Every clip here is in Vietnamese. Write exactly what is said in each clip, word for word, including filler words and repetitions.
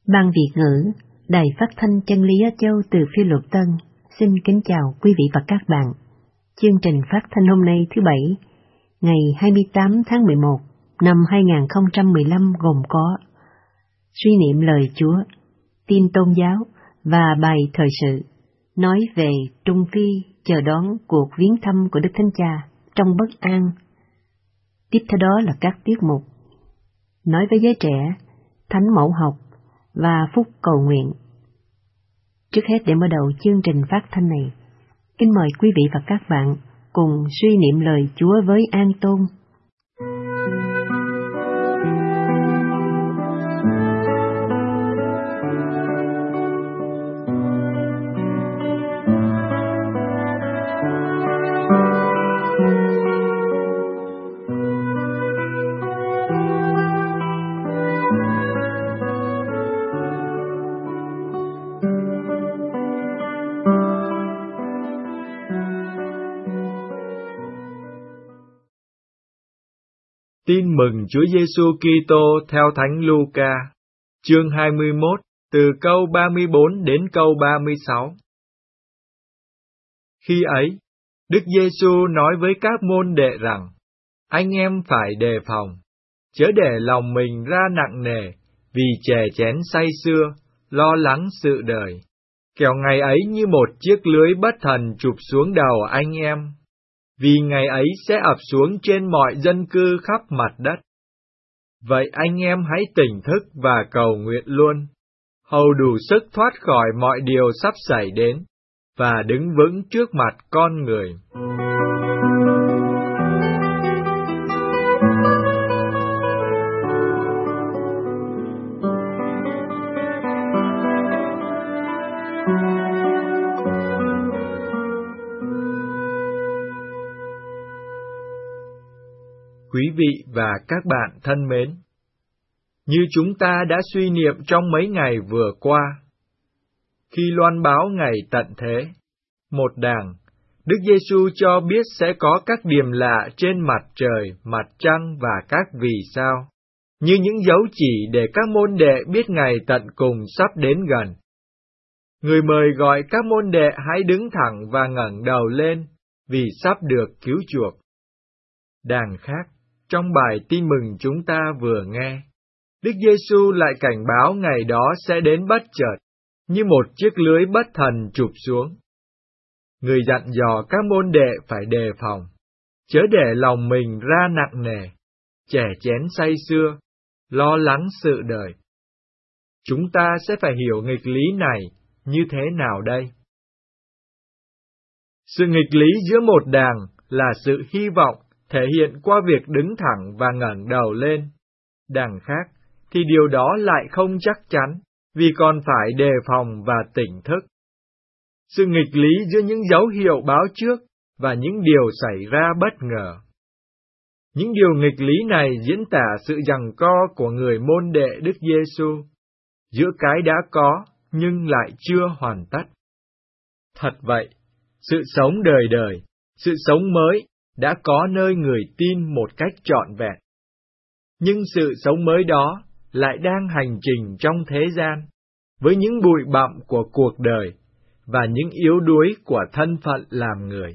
Ban Việt ngữ, Đài Phát thanh Chân lý Á Châu từ Phiêu Lục Tân, xin kính chào quý vị và các bạn. Chương trình phát thanh hôm nay thứ Bảy, ngày hai mươi tám tháng mười một năm hai nghìn không trăm mười lăm gồm có suy niệm lời Chúa, tin tôn giáo và bài thời sự, nói về Trung Phi chờ đón cuộc viếng thăm của Đức Thánh Cha trong bất an. Tiếp theo đó là các tiết mục nói với giới trẻ, thánh mẫu học và phúc cầu nguyện. Trước hết, để mở đầu chương trình phát thanh này, kính mời quý vị và các bạn cùng suy niệm lời Chúa với An Tôn. Tin mừng Chúa Giêsu Kitô theo Thánh Luca, chương hai mươi mốt, từ câu ba mươi bốn đến câu ba mươi sáu. Khi ấy, Đức Giêsu nói với các môn đệ rằng: Anh em phải đề phòng, chớ để lòng mình ra nặng nề vì chè chén say sưa, lo lắng sự đời, kẻo ngày ấy như một chiếc lưới bất thần chụp xuống đầu anh em. Vì ngày ấy sẽ ập xuống trên mọi dân cư khắp mặt đất. Vậy anh em hãy tỉnh thức và cầu nguyện luôn, hầu đủ sức thoát khỏi mọi điều sắp xảy đến, và đứng vững trước mặt con người. Quý vị và các bạn thân mến, như chúng ta đã suy niệm trong mấy ngày vừa qua, khi loan báo ngày tận thế, một đàng, Đức Giêsu cho biết sẽ có các điềm lạ trên mặt trời, mặt trăng và các vì sao, như những dấu chỉ để các môn đệ biết ngày tận cùng sắp đến gần. Người mời gọi các môn đệ hãy đứng thẳng và ngẩng đầu lên, vì sắp được cứu chuộc. Đàng khác, trong bài tin mừng chúng ta vừa nghe, Đức Giêsu lại cảnh báo ngày đó sẽ đến bất chợt, như một chiếc lưới bất thần chụp xuống. Người dặn dò các môn đệ phải đề phòng, chớ để lòng mình ra nặng nề, chè chén say sưa, lo lắng sự đời. Chúng ta sẽ phải hiểu nghịch lý này như thế nào đây? Sự nghịch lý giữa một đàng là sự hy vọng thể hiện qua việc đứng thẳng và ngẩng đầu lên. Đằng khác, thì điều đó lại không chắc chắn, vì còn phải đề phòng và tỉnh thức. Sự nghịch lý giữa những dấu hiệu báo trước và những điều xảy ra bất ngờ. Những điều nghịch lý này diễn tả sự giằng co của người môn đệ Đức Giêsu, giữa cái đã có nhưng lại chưa hoàn tất. Thật vậy, sự sống đời đời, sự sống mới, đã có nơi người tin một cách trọn vẹn. Nhưng sự sống mới đó lại đang hành trình trong thế gian, với những bụi bặm của cuộc đời và những yếu đuối của thân phận làm người.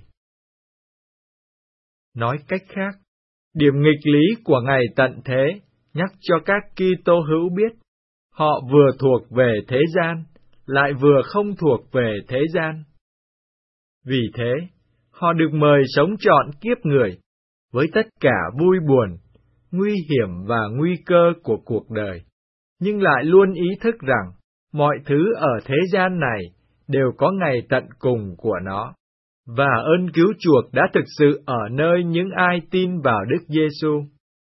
Nói cách khác, điểm nghịch lý của ngày tận thế nhắc cho các Kitô hữu biết, họ vừa thuộc về thế gian, lại vừa không thuộc về thế gian. Vì thế, họ được mời sống trọn kiếp người, với tất cả vui buồn, nguy hiểm và nguy cơ của cuộc đời, nhưng lại luôn ý thức rằng mọi thứ ở thế gian này đều có ngày tận cùng của nó, và ơn cứu chuộc đã thực sự ở nơi những ai tin vào Đức Giêsu.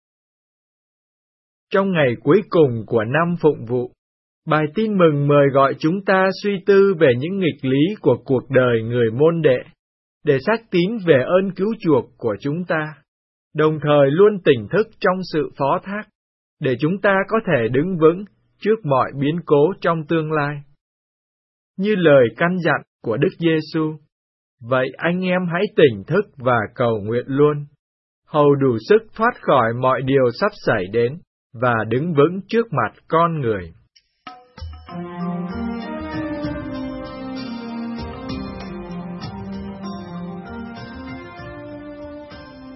Trong ngày cuối cùng của năm phụng vụ, bài tin mừng mời gọi chúng ta suy tư về những nghịch lý của cuộc đời người môn đệ, để xác tín về ơn cứu chuộc của chúng ta, đồng thời luôn tỉnh thức trong sự phó thác, để chúng ta có thể đứng vững trước mọi biến cố trong tương lai. Như lời căn dặn của Đức Giêsu, vậy anh em hãy tỉnh thức và cầu nguyện luôn, hầu đủ sức thoát khỏi mọi điều sắp xảy đến và đứng vững trước mặt con người.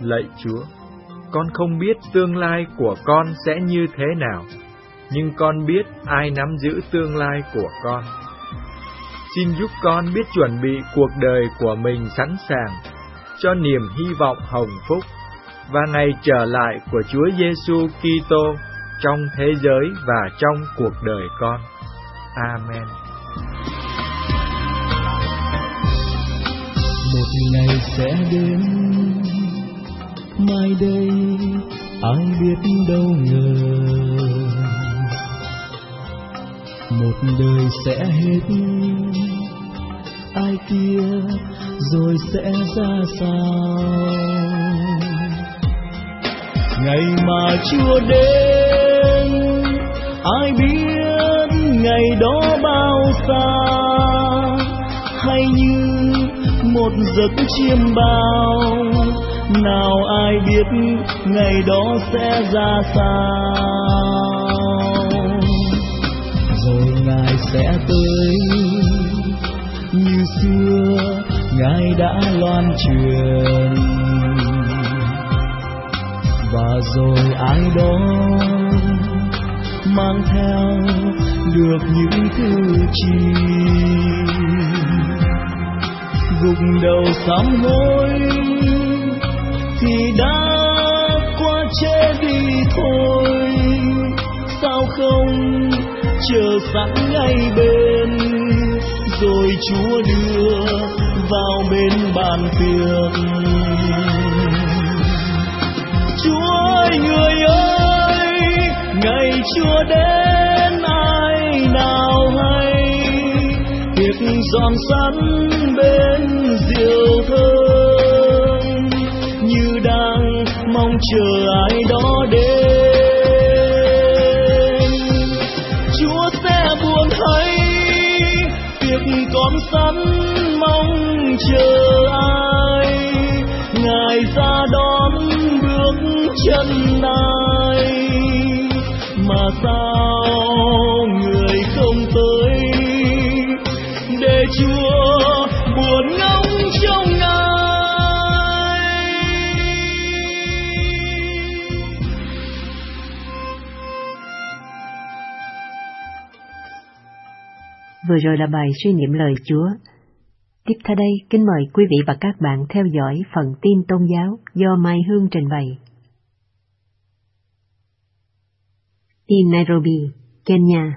Lạy Chúa, con không biết tương lai của con sẽ như thế nào, nhưng con biết ai nắm giữ tương lai của con. Xin giúp con biết chuẩn bị cuộc đời của mình sẵn sàng cho niềm hy vọng hồng phúc và ngày trở lại của Chúa Giêsu Kitô trong thế giới và trong cuộc đời con. Amen. Một ngày sẽ đến, mai đây ai biết đâu ngờ. Một đời sẽ hết, ai kia rồi sẽ ra sao? Ngày mà Chúa đến, ai biết ngày đó bao xa? Hay như một giấc chiêm bao, nào ai biết ngày đó sẽ ra sao? Rồi Ngài sẽ tới, như xưa Ngài đã loan truyền, và rồi ai đó mang theo được những thứ chi, gục đầu sám hối thì đã qua chết đi thôi. Sao không chờ sẵn ngay bên, rồi Chúa đưa vào bên bàn tiệc. Chúa ơi, người ơi, ngày Chúa đến ai nào hay, việc dọn sẵn bên rượu thơm, như đang mong chờ ai đó đến. Chúa sẽ buồn thấy việc con sẵn mong chờ ai, Ngài ra đón bước chân ai, mà sao người không tới, để Chúa buồn ngóng trong Ngài. Vừa rồi là bài suy niệm lời Chúa. Tiếp theo đây, kính mời quý vị và các bạn theo dõi phần tin tôn giáo do Mai Hương trình bày. Tin Nairobi, Kenya.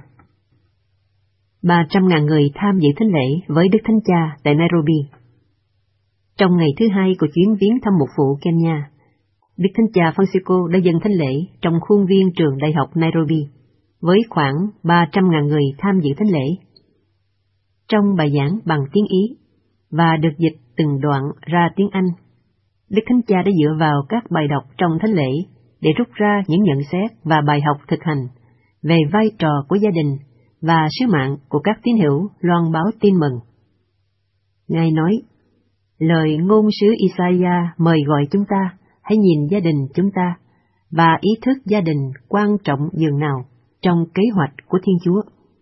ba trăm ngàn người tham dự thánh lễ với Đức Thánh Cha tại Nairobi. Trong ngày thứ hai của chuyến viếng thăm mục vụ Kenya, Đức Thánh Cha Francisco đã dâng thánh lễ trong khuôn viên trường đại học Nairobi, với khoảng ba trăm ngàn người tham dự thánh lễ. Trong bài giảng bằng tiếng Ý và được dịch từng đoạn ra tiếng Anh, Đức Thánh Cha đã dựa vào các bài đọc trong thánh lễ để rút ra những nhận xét và bài học thực hành về vai trò của gia đình và sứ mạng của các tín hữu loan báo tin mừng. Ngài nói, lời ngôn sứ Isaiah mời gọi chúng ta hãy nhìn gia đình chúng ta và ý thức gia đình quan trọng dường nào trong kế hoạch của Thiên Chúa.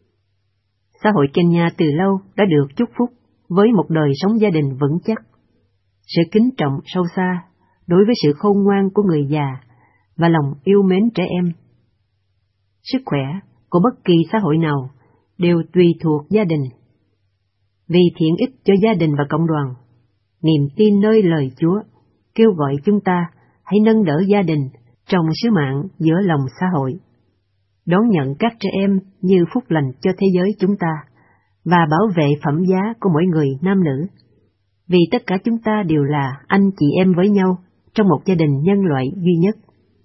Xã hội Kenya từ lâu đã được chúc phúc với một đời sống gia đình vững chắc, sự kính trọng sâu xa đối với sự khôn ngoan của người già và lòng yêu mến trẻ em. Sức khỏe của bất kỳ xã hội nào đều tùy thuộc gia đình. Vì thiện ích cho gia đình và cộng đoàn, niềm tin nơi lời Chúa kêu gọi chúng ta hãy nâng đỡ gia đình trong sứ mạng giữa lòng xã hội, đón nhận các trẻ em như phúc lành cho thế giới chúng ta, và bảo vệ phẩm giá của mỗi người nam nữ, vì tất cả chúng ta đều là anh chị em với nhau trong một gia đình nhân loại duy nhất.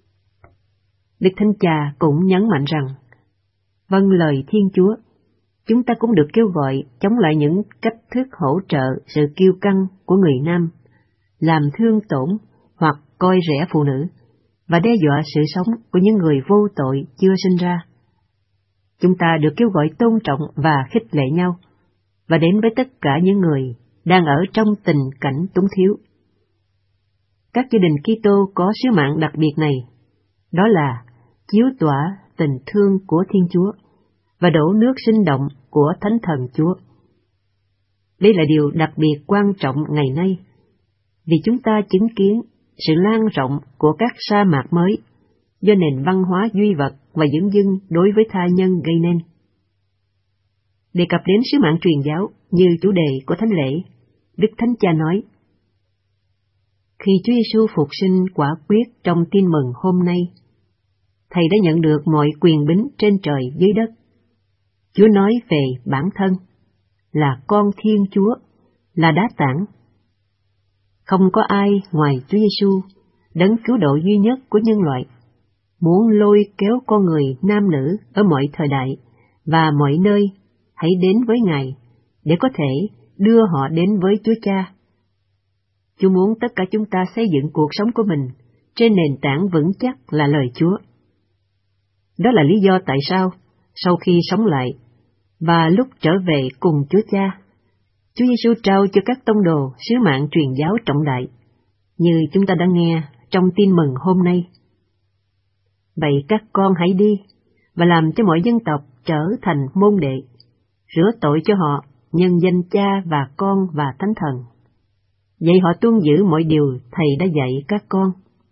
Đức Thánh Cha cũng nhấn mạnh rằng, vâng lời Thiên Chúa, chúng ta cũng được kêu gọi chống lại những cách thức hỗ trợ sự kiêu căng của người nam, làm thương tổn hoặc coi rẻ phụ nữ, và đe dọa sự sống của những người vô tội chưa sinh ra. Chúng ta được kêu gọi tôn trọng và khích lệ nhau, và đến với tất cả những người đang ở trong tình cảnh túng thiếu. Các gia đình Kitô có sứ mạng đặc biệt này, đó là chiếu tỏa tình thương của Thiên Chúa và đổ nước sinh động của Thánh Thần Chúa. Đây là điều đặc biệt quan trọng ngày nay, vì chúng ta chứng kiến sự lan rộng của các sa mạc mới do nền văn hóa duy vật và dửng dưng đối với tha nhân gây nên. Đề cập đến sứ mạng truyền giáo như chủ đề của thánh lễ, Đức Thánh Cha nói: Khi Chúa Giêsu phục sinh quả quyết trong tin mừng hôm nay, Thầy đã nhận được mọi quyền bính trên trời dưới đất. Chúa nói về bản thân là con Thiên Chúa, là đá tảng. Không có ai ngoài Chúa Giêsu, đấng cứu độ duy nhất của nhân loại, muốn lôi kéo con người nam nữ ở mọi thời đại và mọi nơi hãy đến với Ngài để có thể đưa họ đến với Chúa Cha. Chúa muốn tất cả chúng ta xây dựng cuộc sống của mình trên nền tảng vững chắc là lời Chúa. Đó là lý do tại sao, sau khi sống lại và lúc trở về cùng Chúa Cha, Chúa Giêsu trao cho các tông đồ sứ mạng truyền giáo trọng đại, như chúng ta đã nghe trong tin mừng hôm nay. Vậy các con hãy đi và làm cho mọi dân tộc trở thành môn đệ, rửa tội cho họ nhân danh Cha và Con và Thánh Thần. Dạy họ tuân giữ mọi điều Thầy đã dạy các con.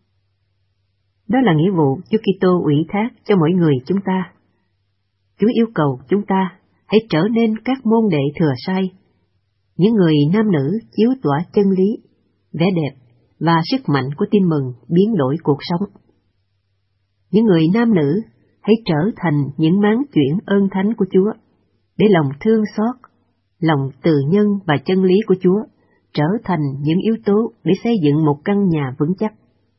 Đó là nghĩa vụ Chúa Kitô ủy thác cho mỗi người chúng ta. Chúa yêu cầu chúng ta hãy trở nên các môn đệ thừa sai, những người nam nữ chiếu tỏa chân lý, vẻ đẹp và sức mạnh của tin mừng biến đổi cuộc sống. Những người nam nữ hãy trở thành những máng chuyển ơn thánh của Chúa, để lòng thương xót, lòng từ nhân và chân lý của Chúa trở thành những yếu tố để xây dựng một căn nhà vững chắc.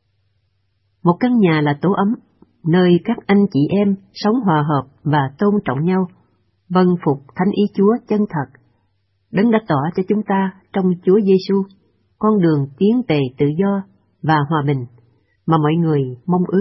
Một căn nhà là tổ ấm, nơi các anh chị em sống hòa hợp và tôn trọng nhau, vâng phục thánh ý Chúa chân thật. Đấng đã tỏ cho chúng ta trong Chúa Giêsu con đường tiến về tự do và hòa bình mà mọi người mong ước.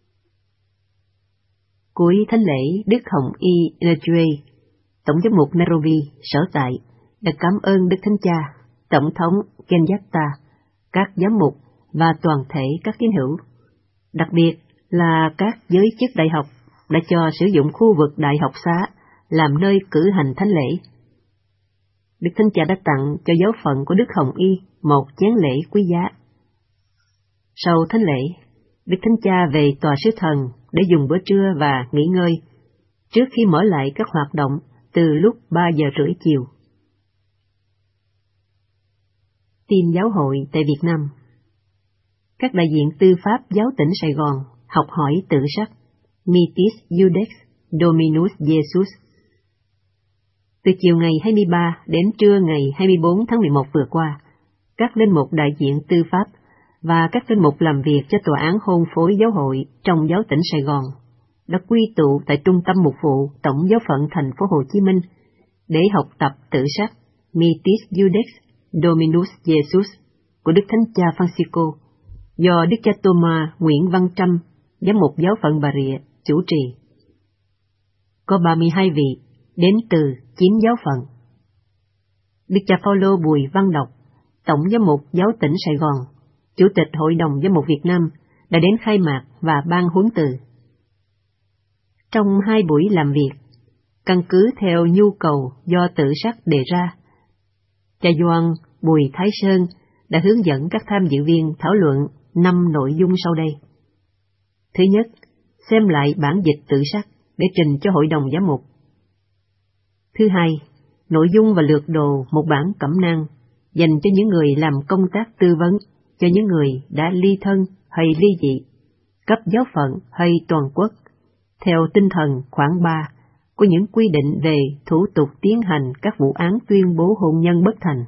Cuối thánh lễ, Đức Hồng Y Inouye, Tổng giám mục Nairobi sở tại, đã cảm ơn Đức Thánh Cha, Tổng thống Kenyatta, các giám mục và toàn thể các tín hữu, đặc biệt là các giới chức đại học đã cho sử dụng khu vực đại học xá làm nơi cử hành thánh lễ. Đức Thánh Cha đã tặng cho giáo phận của Đức Hồng Y một chén lễ quý giá. Sau thánh lễ, Đức Thánh Cha về tòa sứ thần để dùng bữa trưa và nghỉ ngơi, trước khi mở lại các hoạt động từ lúc ba giờ rưỡi chiều. Tin giáo hội tại Việt Nam. Các đại diện tư pháp giáo tỉnh Sài Gòn học hỏi tự sắc Mitis Iudex Dominus Jesus. Từ chiều ngày hai mươi ba đến trưa ngày hai mươi bốn tháng mười một vừa qua, các linh mục đại diện tư pháp và các linh mục làm việc cho tòa án hôn phối giáo hội trong giáo tỉnh Sài Gòn đã quy tụ tại Trung tâm Mục vụ Tổng giáo phận thành phố Hồ Chí Minh để học tập tự sắc Mitis Iudex Dominus Jesus của Đức Thánh Cha Francisco, do Đức Cha Thomas Nguyễn Văn Trâm, giám mục giáo phận Bà Rịa, chủ trì. Có ba mươi hai vị đến từ chín giáo phận. Đức Cha Phaolô Bùi Văn Đọc, Tổng giám mục giáo tỉnh Sài Gòn, Chủ tịch Hội đồng Giám mục Việt Nam, đã đến khai mạc và ban huấn từ. Trong hai buổi làm việc, căn cứ theo nhu cầu do tự sắc đề ra, Cha Doan Bùi Thái Sơn đã hướng dẫn các tham dự viên thảo luận năm nội dung sau đây. Thứ nhất, xem lại bản dịch tự sắc để trình cho Hội đồng Giám mục. Thứ hai, nội dung và lược đồ một bản cẩm nang dành cho những người làm công tác tư vấn cho những người đã ly thân hay ly dị, cấp giáo phận hay toàn quốc, theo tinh thần khoản ba của những quy định về thủ tục tiến hành các vụ án tuyên bố hôn nhân bất thành.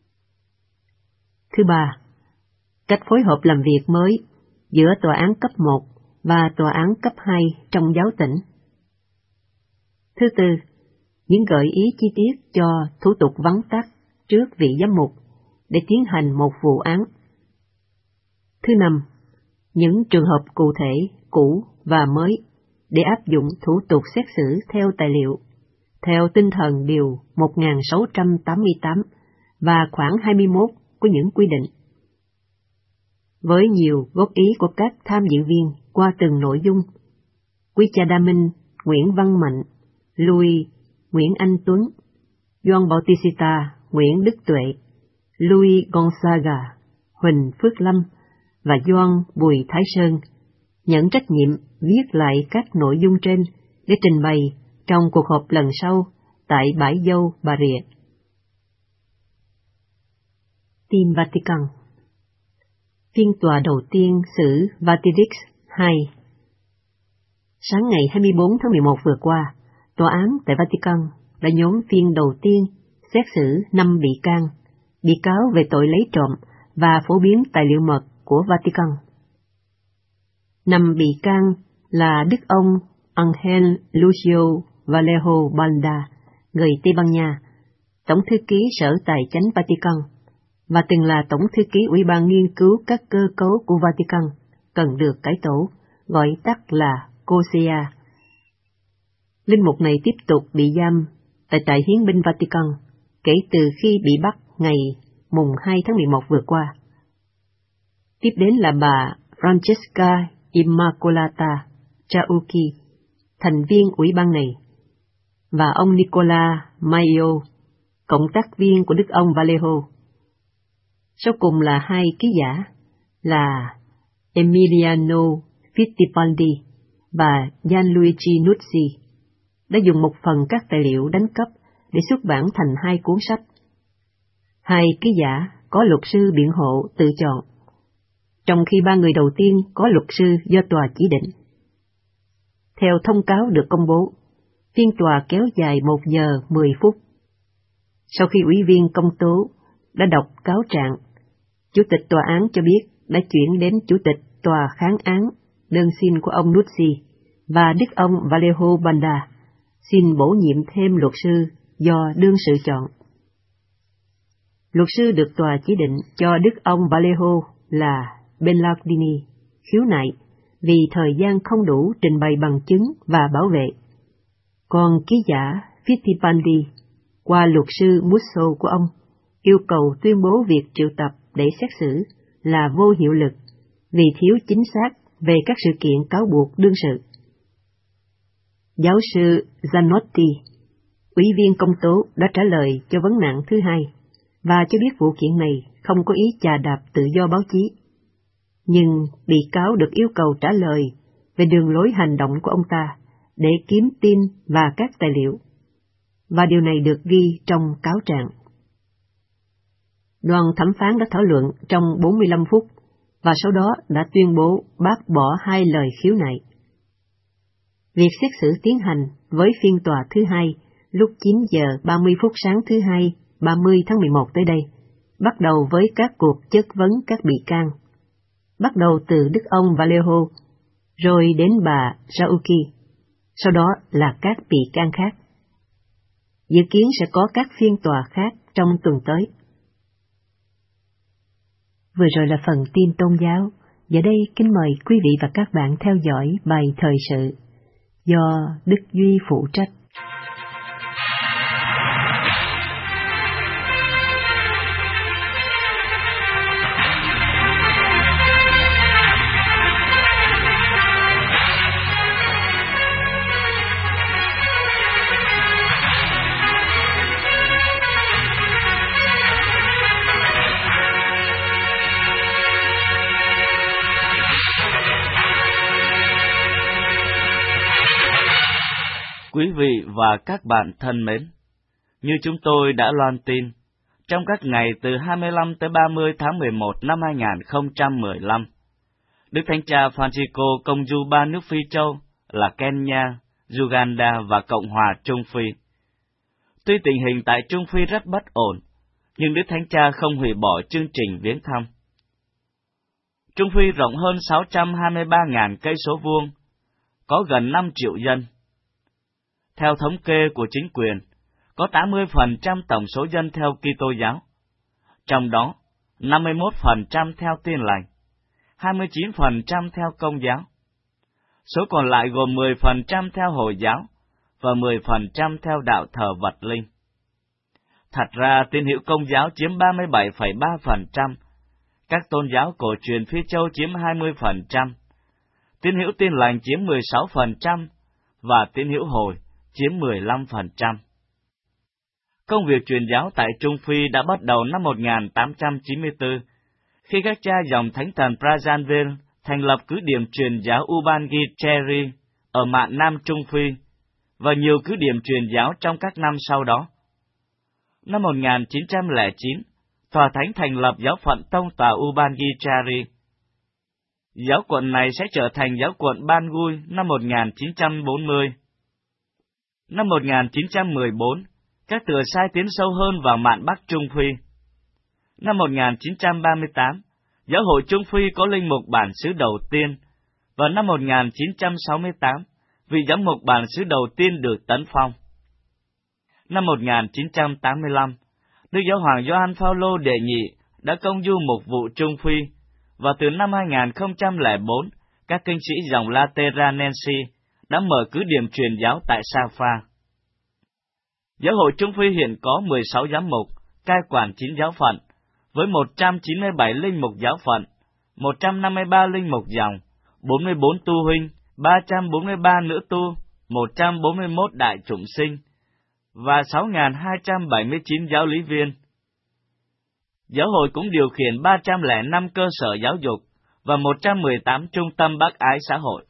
Thứ ba, cách phối hợp làm việc mới giữa tòa án cấp một và tòa án cấp hai trong giáo tỉnh. Thứ tư, những gợi ý chi tiết cho thủ tục vắn tắt trước vị giám mục để tiến hành một vụ án. Thứ năm, những trường hợp cụ thể, cũ và mới để áp dụng thủ tục xét xử theo tài liệu, theo tinh thần điều một nghìn sáu trăm tám mươi tám và khoản hai mươi mốt của những quy định. Với nhiều góp ý của các tham dự viên qua từng nội dung, quý cha Đa Minh, Nguyễn Văn Mạnh, Louis, Nguyễn Anh Tuấn, Gioan Bautista, Nguyễn Đức Tuệ, Louis Gonzaga, Huỳnh Phước Lâm và Doan Bùi Thái Sơn nhận trách nhiệm viết lại các nội dung trên để trình bày trong cuộc họp lần sau tại bãi dâu Bà Rịa. Tin Vatican. Phiên tòa đầu tiên xử Vatilix hai. Sáng ngày hai mươi bốn tháng mười một vừa qua, tòa án tại Vatican đã nhóm phiên đầu tiên xét xử năm bị can, bị cáo về tội lấy trộm và phổ biến tài liệu mật của Vatican. Năm bị can là Đức ông Ángel Lucio Vallejo Balda, người Tây Ban Nha, Tổng thư ký Sở Tài chánh Vatican, và từng là Tổng thư ký Ủy ban nghiên cứu các cơ cấu của Vatican, cần được cải tổ, gọi tắt là COSEA. Linh mục này tiếp tục bị giam tại trại hiến binh Vatican kể từ khi bị bắt ngày mùng hai tháng mười một vừa qua. Tiếp đến là bà Francesca Immacolata Chauchi, thành viên ủy ban này, và ông Nicola Maio, cộng tác viên của Đức ông Vallejo. Sau cùng là hai ký giả là Emiliano Fittipaldi và Gianluigi Nuzzi đã dùng một phần các tài liệu đánh cắp để xuất bản thành hai cuốn sách. Hai ký giả có luật sư biện hộ tự chọn, trong khi ba người đầu tiên có luật sư do tòa chỉ định. Theo thông cáo được công bố, phiên tòa kéo dài một giờ mười phút. Sau khi ủy viên công tố đã đọc cáo trạng, Chủ tịch tòa án cho biết đã chuyển đến Chủ tịch tòa kháng án đơn xin của ông Nuzzi và Đức ông Vallejo Balda xin bổ nhiệm thêm luật sư do đương sự chọn. Luật sư được tòa chỉ định cho Đức ông Vallejo là Bellardini khiếu nại vì thời gian không đủ trình bày bằng chứng và bảo vệ. Còn ký giả Fittipaldi, qua luật sư Musso của ông, yêu cầu tuyên bố việc triệu tập để xét xử là vô hiệu lực vì thiếu chính xác về các sự kiện cáo buộc đương sự. Giáo sư Zanotti, ủy viên công tố, đã trả lời cho vấn nạn thứ hai và cho biết vụ kiện này không có ý chà đạp tự do báo chí. Nhưng bị cáo được yêu cầu trả lời về đường lối hành động của ông ta để kiếm tin và các tài liệu, và điều này được ghi trong cáo trạng. Đoàn thẩm phán đã thảo luận trong bốn mươi lăm phút và sau đó đã tuyên bố bác bỏ hai lời khiếu nại. Việc xét xử tiến hành với phiên tòa thứ hai lúc chín giờ ba mươi phút sáng thứ hai, ba mươi tháng mười một tới đây, bắt đầu với các cuộc chất vấn các bị can, bắt đầu từ Đức ông Vallejo, rồi đến bà Chauchi, sau đó là các bị can khác. Dự kiến sẽ có các phiên tòa khác trong tuần tới. Vừa rồi là phần tin tôn giáo. Giờ đây kính mời quý vị và các bạn theo dõi bài thời sự do Đức Duy phụ trách. Quý vị và các bạn thân mến, như chúng tôi đã loan tin, trong các ngày từ hai mươi lăm tới ba mươi tháng mười một năm hai nghìn không trăm mười lăm, Đức Thánh Cha Francisco công du ba nước Phi Châu là Kenya, Uganda và Cộng hòa Trung Phi. Tuy tình hình tại Trung Phi rất bất ổn, nhưng Đức Thánh Cha không hủy bỏ chương trình viếng thăm. Trung Phi rộng hơn sáu trăm hai mươi ba nghìn cây số vuông, có gần năm triệu dân. Theo thống kê của chính quyền, có tám mươi phần trăm tổng số dân theo Kitô giáo, trong đó năm mươi mốt phần trăm theo Tin lành, hai mươi chín phần trăm theo Công giáo. Số còn lại gồm mười phần trăm theo Hồi giáo và mười phần trăm theo đạo thờ vật linh. Thật ra, tín hữu Công giáo chiếm ba mươi bảy phẩy ba phần trăm, các tôn giáo cổ truyền Phi Châu chiếm hai mươi phần trăm, tín hữu Tin lành chiếm mười sáu phần trăm và tín hữu Hồi chiếm mười lăm phần trăm. Công việc truyền giáo tại Trung Phi đã bắt đầu năm một nghìn tám trăm chín mươi tư, khi các cha dòng thánh thần Prazanville thành lập cứ điểm truyền giáo Ubangui-Cheri ở mạn Nam Trung Phi, và nhiều cứ điểm truyền giáo trong các năm sau đó. Năm một nghìn chín trăm lẻ chín, Tòa Thánh thành lập giáo phận Tông tòa Ubangui-Cheri. Giáo quận này sẽ trở thành giáo quận Bangui năm một nghìn chín trăm bốn mươi. Năm một nghìn chín trăm mười bốn, các tựa sai tiến sâu hơn vào mạn Bắc Trung Phi. Năm một nghìn chín trăm ba mươi tám, Giáo hội Trung Phi có linh mục bản xứ đầu tiên. Vào năm một nghìn chín trăm sáu mươi tám, vị giám mục bản xứ đầu tiên được tấn phong. Năm một nghìn chín trăm tám mươi lăm, Đức Giáo hoàng Gioan Phaolô đệ nhị đã công du mục vụ Trung Phi, và từ năm hai nghìn không trăm lẻ bốn, các kinh sĩ dòng Lateranense đã mở cứ điểm truyền giáo tại Safa. Giáo hội Trung Phi hiện có mười sáu giám mục, cai quản chín giáo phận, với một trăm chín mươi bảy linh mục giáo phận, một trăm năm mươi ba linh mục dòng, bốn mươi bốn tu huynh, ba trăm bốn mươi ba nữ tu, một trăm bốn mươi mốt đại chủng sinh, và sáu nghìn hai trăm bảy mươi chín giáo lý viên. Giáo hội cũng điều khiển ba trăm lẻ năm cơ sở giáo dục và một trăm mười tám trung tâm bác ái xã hội.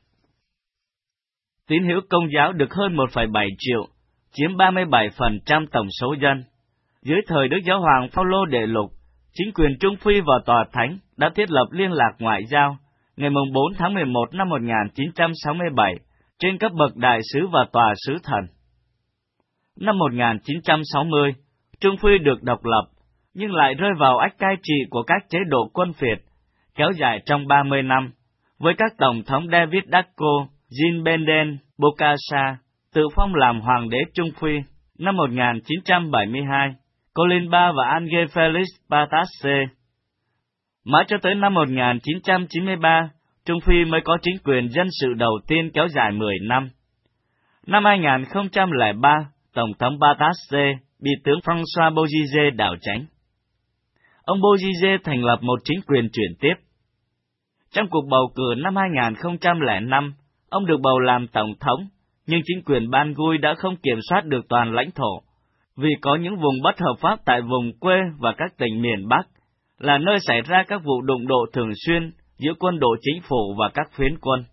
Tín hữu Công giáo được hơn một phẩy bảy triệu, chiếm ba mươi bảy phần trăm tổng số dân. Dưới thời Đức Giáo hoàng Phaolô đệ lục, chính quyền Trung Phi và Tòa Thánh đã thiết lập liên lạc ngoại giao ngày bốn tháng mười một năm một nghìn chín trăm sáu mươi bảy trên cấp bậc đại sứ và tòa sứ thần. Năm một nghìn chín trăm sáu mươi, Trung Phi được độc lập, nhưng lại rơi vào ách cai trị của các chế độ quân phiệt, kéo dài trong ba mươi năm, với các tổng thống David Dacko, Jean Benden, Bokassa, tự phong làm hoàng đế Trung Phi. Năm một nghìn chín trăm bảy mươi hai, Colimba và Angel Felix Patasse. Mãi cho tới năm một nghìn chín trăm chín mươi ba, Trung Phi mới có chính quyền dân sự đầu tiên kéo dài mười năm. Năm hai nghìn không trăm lẻ ba, Tổng thống Patasse bị tướng François Bozizé đảo tránh. Ông Bozizé thành lập một chính quyền chuyển tiếp. Trong cuộc bầu cử năm hai nghìn không trăm lẻ năm, ông được bầu làm tổng thống, nhưng chính quyền Bangui đã không kiểm soát được toàn lãnh thổ, vì có những vùng bất hợp pháp tại vùng quê và các tỉnh miền Bắc, là nơi xảy ra các vụ đụng độ thường xuyên giữa quân đội chính phủ và các phiến quân.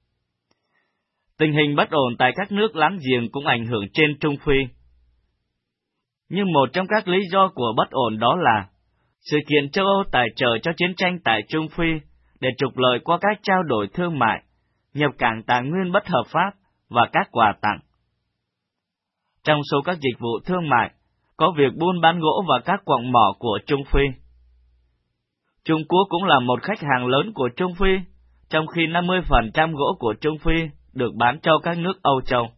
Tình hình bất ổn tại các nước láng giềng cũng ảnh hưởng trên Trung Phi. Nhưng một trong các lý do của bất ổn đó là sự kiện châu Âu tài trợ cho chiến tranh tại Trung Phi để trục lợi qua các trao đổi thương mại, nhập cảng tài nguyên bất hợp pháp và các quà tặng. Trong số các dịch vụ thương mại, có việc buôn bán gỗ và các quặng mỏ của Trung Phi. Trung Quốc cũng là một khách hàng lớn của Trung Phi, trong khi năm mươi phần trăm gỗ của Trung Phi được bán cho các nước Âu Châu.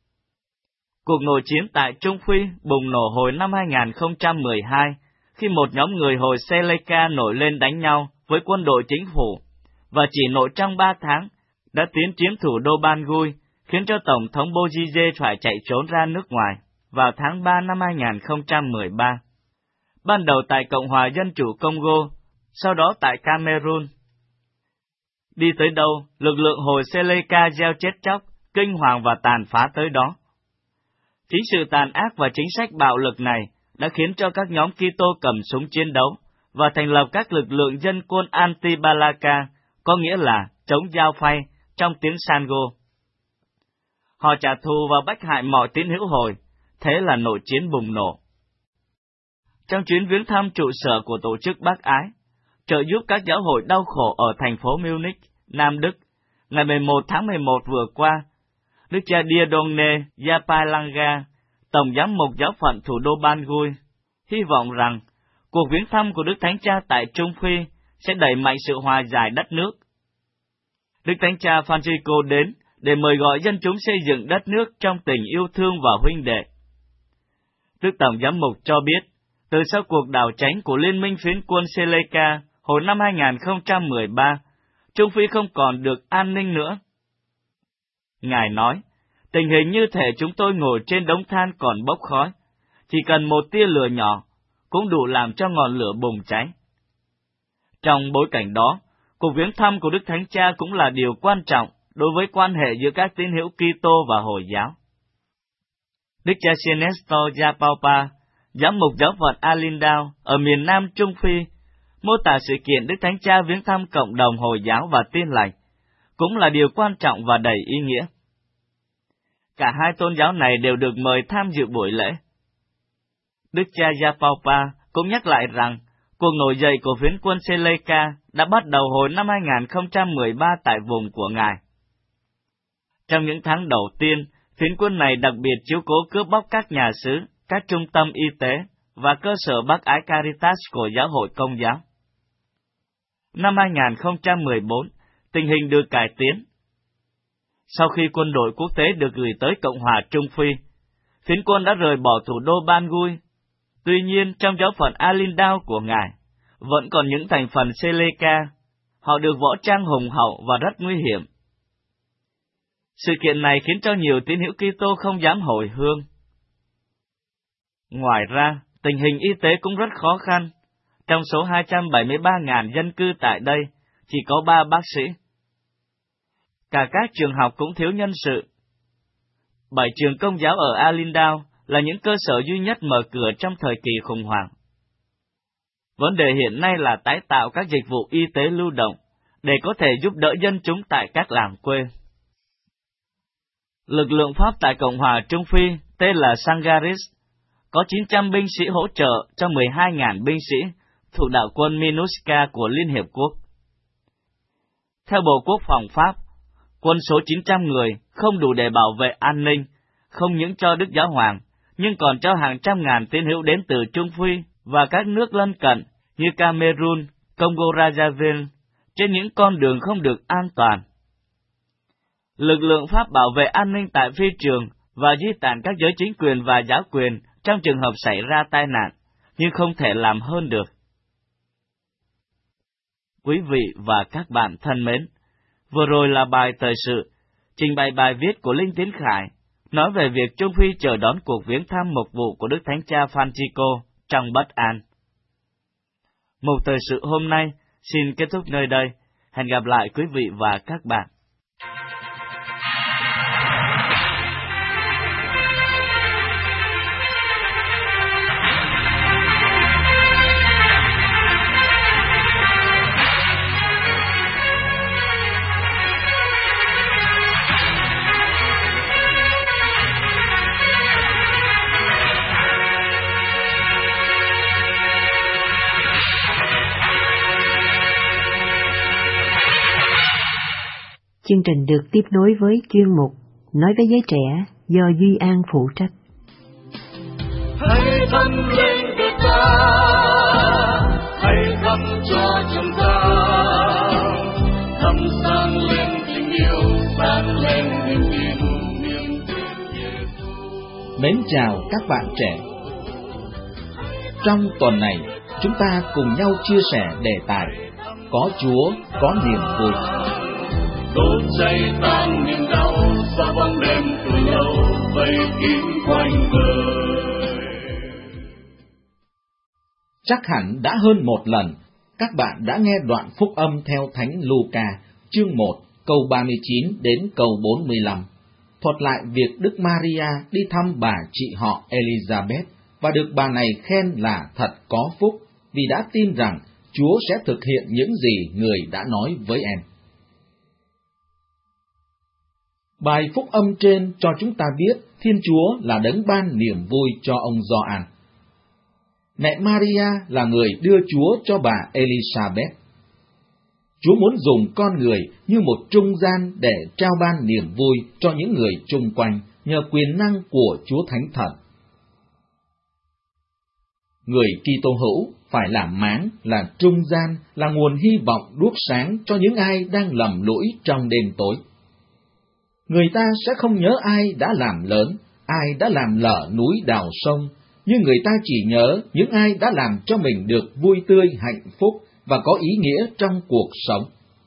Cuộc nội chiến tại Trung Phi bùng nổ hồi năm hai nghìn không trăm mười hai, khi một nhóm người hồi Seleka nổi lên đánh nhau với quân đội chính phủ, và chỉ nội trong ba tháng đã tiến chiếm thủ đô Bangui, khiến cho Tổng thống Bozizé phải chạy trốn ra nước ngoài vào tháng ba năm hai nghìn không trăm mười ba. Ban đầu tại Cộng hòa Dân chủ Congo, sau đó tại Cameroon. Đi tới đâu, lực lượng hồi Seleka gieo chết chóc, kinh hoàng và tàn phá tới đó. Chính sự tàn ác và chính sách bạo lực này đã khiến cho các nhóm Kitô cầm súng chiến đấu và thành lập các lực lượng dân quân Anti-Balaka, có nghĩa là chống giao phay trong tiếng Sango. Họ trả thù và bách hại mọi tín hữu hồi, thế là nội chiến bùng nổ. Trong chuyến viếng thăm trụ sở của tổ chức bác ái, trợ giúp các giáo hội đau khổ ở thành phố Munich, Nam Đức, ngày mười một tháng mười một vừa qua, Đức cha Dieudonné Yapalanga, Tổng giám mục giáo phận thủ đô Bangui, hy vọng rằng cuộc viếng thăm của Đức Thánh Cha tại Trung Phi sẽ đẩy mạnh sự hòa giải đất nước. Đức Thánh Cha Francisco đến để mời gọi dân chúng xây dựng đất nước trong tình yêu thương và huynh đệ. Đức Tổng giám mục cho biết, từ sau cuộc đảo tránh của Liên minh phiến quân Seleka hồi năm hai nghìn không trăm mười ba, Trung Phi không còn được an ninh nữa. Ngài nói, tình hình như thể chúng tôi ngồi trên đống than còn bốc khói, chỉ cần một tia lửa nhỏ cũng đủ làm cho ngọn lửa bùng cháy. Trong bối cảnh đó, cuộc viếng thăm của Đức Thánh Cha cũng là điều quan trọng đối với quan hệ giữa các tín hữu Kitô và Hồi giáo. Đức cha Ernesto Yapaupa, giám mục giáo phận Alindao ở miền Nam Trung Phi, mô tả sự kiện Đức Thánh Cha viếng thăm cộng đồng Hồi giáo và Tin lành, cũng là điều quan trọng và đầy ý nghĩa. Cả hai tôn giáo này đều được mời tham dự buổi lễ. Đức cha Yapaupa cũng nhắc lại rằng, cuộc nổi dậy của phiến quân Seleka đã bắt đầu hồi năm hai nghìn không trăm mười ba tại vùng của Ngài. Trong những tháng đầu tiên, phiến quân này đặc biệt chiếu cố cướp bóc các nhà xứ, các trung tâm y tế và cơ sở bác ái Caritas của giáo hội Công giáo. Năm hai nghìn không trăm mười bốn, tình hình được cải tiến. Sau khi quân đội quốc tế được gửi tới Cộng hòa Trung Phi, phiến quân đã rời bỏ thủ đô Bangui. Tuy nhiên, trong giáo phận Alindao của Ngài, vẫn còn những thành phần Seleka. Họ được võ trang hùng hậu và rất nguy hiểm. Sự kiện này khiến cho nhiều tín hữu Kitô không dám hồi hương. Ngoài ra, tình hình y tế cũng rất khó khăn. Trong số hai trăm bảy mươi ba nghìn dân cư tại đây, chỉ có ba bác sĩ. Cả các trường học cũng thiếu nhân sự. Bảy trường công giáo ở Alindao là những cơ sở duy nhất mở cửa trong thời kỳ khủng hoảng. Vấn đề hiện nay là tái tạo các dịch vụ y tế lưu động, để có thể giúp đỡ dân chúng tại các làng quê. Lực lượng Pháp tại Cộng hòa Trung Phi, tên là Sangaris, có chín trăm binh sĩ hỗ trợ cho mười hai nghìn binh sĩ thuộc đạo quân MINUSCA của Liên Hiệp Quốc. Theo Bộ Quốc phòng Pháp, quân số chín trăm người không đủ để bảo vệ an ninh, không những cho Đức Giáo Hoàng, nhưng còn cho hàng trăm ngàn tín hữu đến từ Trung Phi và các nước lân cận như Cameroon, Congo Brazzaville, trên những con đường không được an toàn. Lực lượng Pháp bảo vệ an ninh tại phi trường và di tản các giới chính quyền và giáo quyền trong trường hợp xảy ra tai nạn, nhưng không thể làm hơn được. Quý vị và các bạn thân mến, vừa rồi là bài thời sự, trình bày bài viết của Linh Tiến Khải, nói về việc Trung Phi chờ đón cuộc viếng thăm mục vụ của Đức Thánh Cha Francisco trong bất an. Mục thời sự hôm nay xin kết thúc nơi đây. Hẹn gặp lại quý vị và các bạn. Chương trình được tiếp nối với chuyên mục Nói với giới trẻ do Duy An phụ trách. Hãy thắp lên Đức ta, hãy thắp cho chúng ta, thắp sáng lên tình yêu, sáng lên niềm tin, niềm tin Giêsu. Mến chào các bạn trẻ. Trong tuần này, chúng ta cùng nhau chia sẻ đề tài Có Chúa, có niềm vui. Đốt cháy tan niềm đau, xa bóng đêm từ lâu vây kín quanh đời. Chắc hẳn đã hơn một lần, các bạn đã nghe đoạn phúc âm theo Thánh Luca, chương một, câu ba mươi chín đến câu bốn mươi lăm, thuật lại việc Đức Maria đi thăm bà chị họ Elizabeth và được bà này khen là thật có phúc vì đã tin rằng Chúa sẽ thực hiện những gì người đã nói với em. Bài phúc âm trên cho chúng ta biết Thiên Chúa là đấng ban niềm vui cho ông Gioan. Mẹ Maria là người đưa Chúa cho bà Elizabeth. Chúa muốn dùng con người như một trung gian để trao ban niềm vui cho những người chung quanh nhờ quyền năng của Chúa Thánh Thần. Người Kitô hữu phải làm máng, là trung gian, là nguồn hy vọng đuốc sáng cho những ai đang lầm lũi trong đêm tối. Người ta sẽ không nhớ ai đã làm lớn, ai đã làm lở núi đào sông, nhưng người ta chỉ nhớ những ai đã làm cho mình được vui tươi, hạnh phúc và có ý nghĩa trong cuộc sống.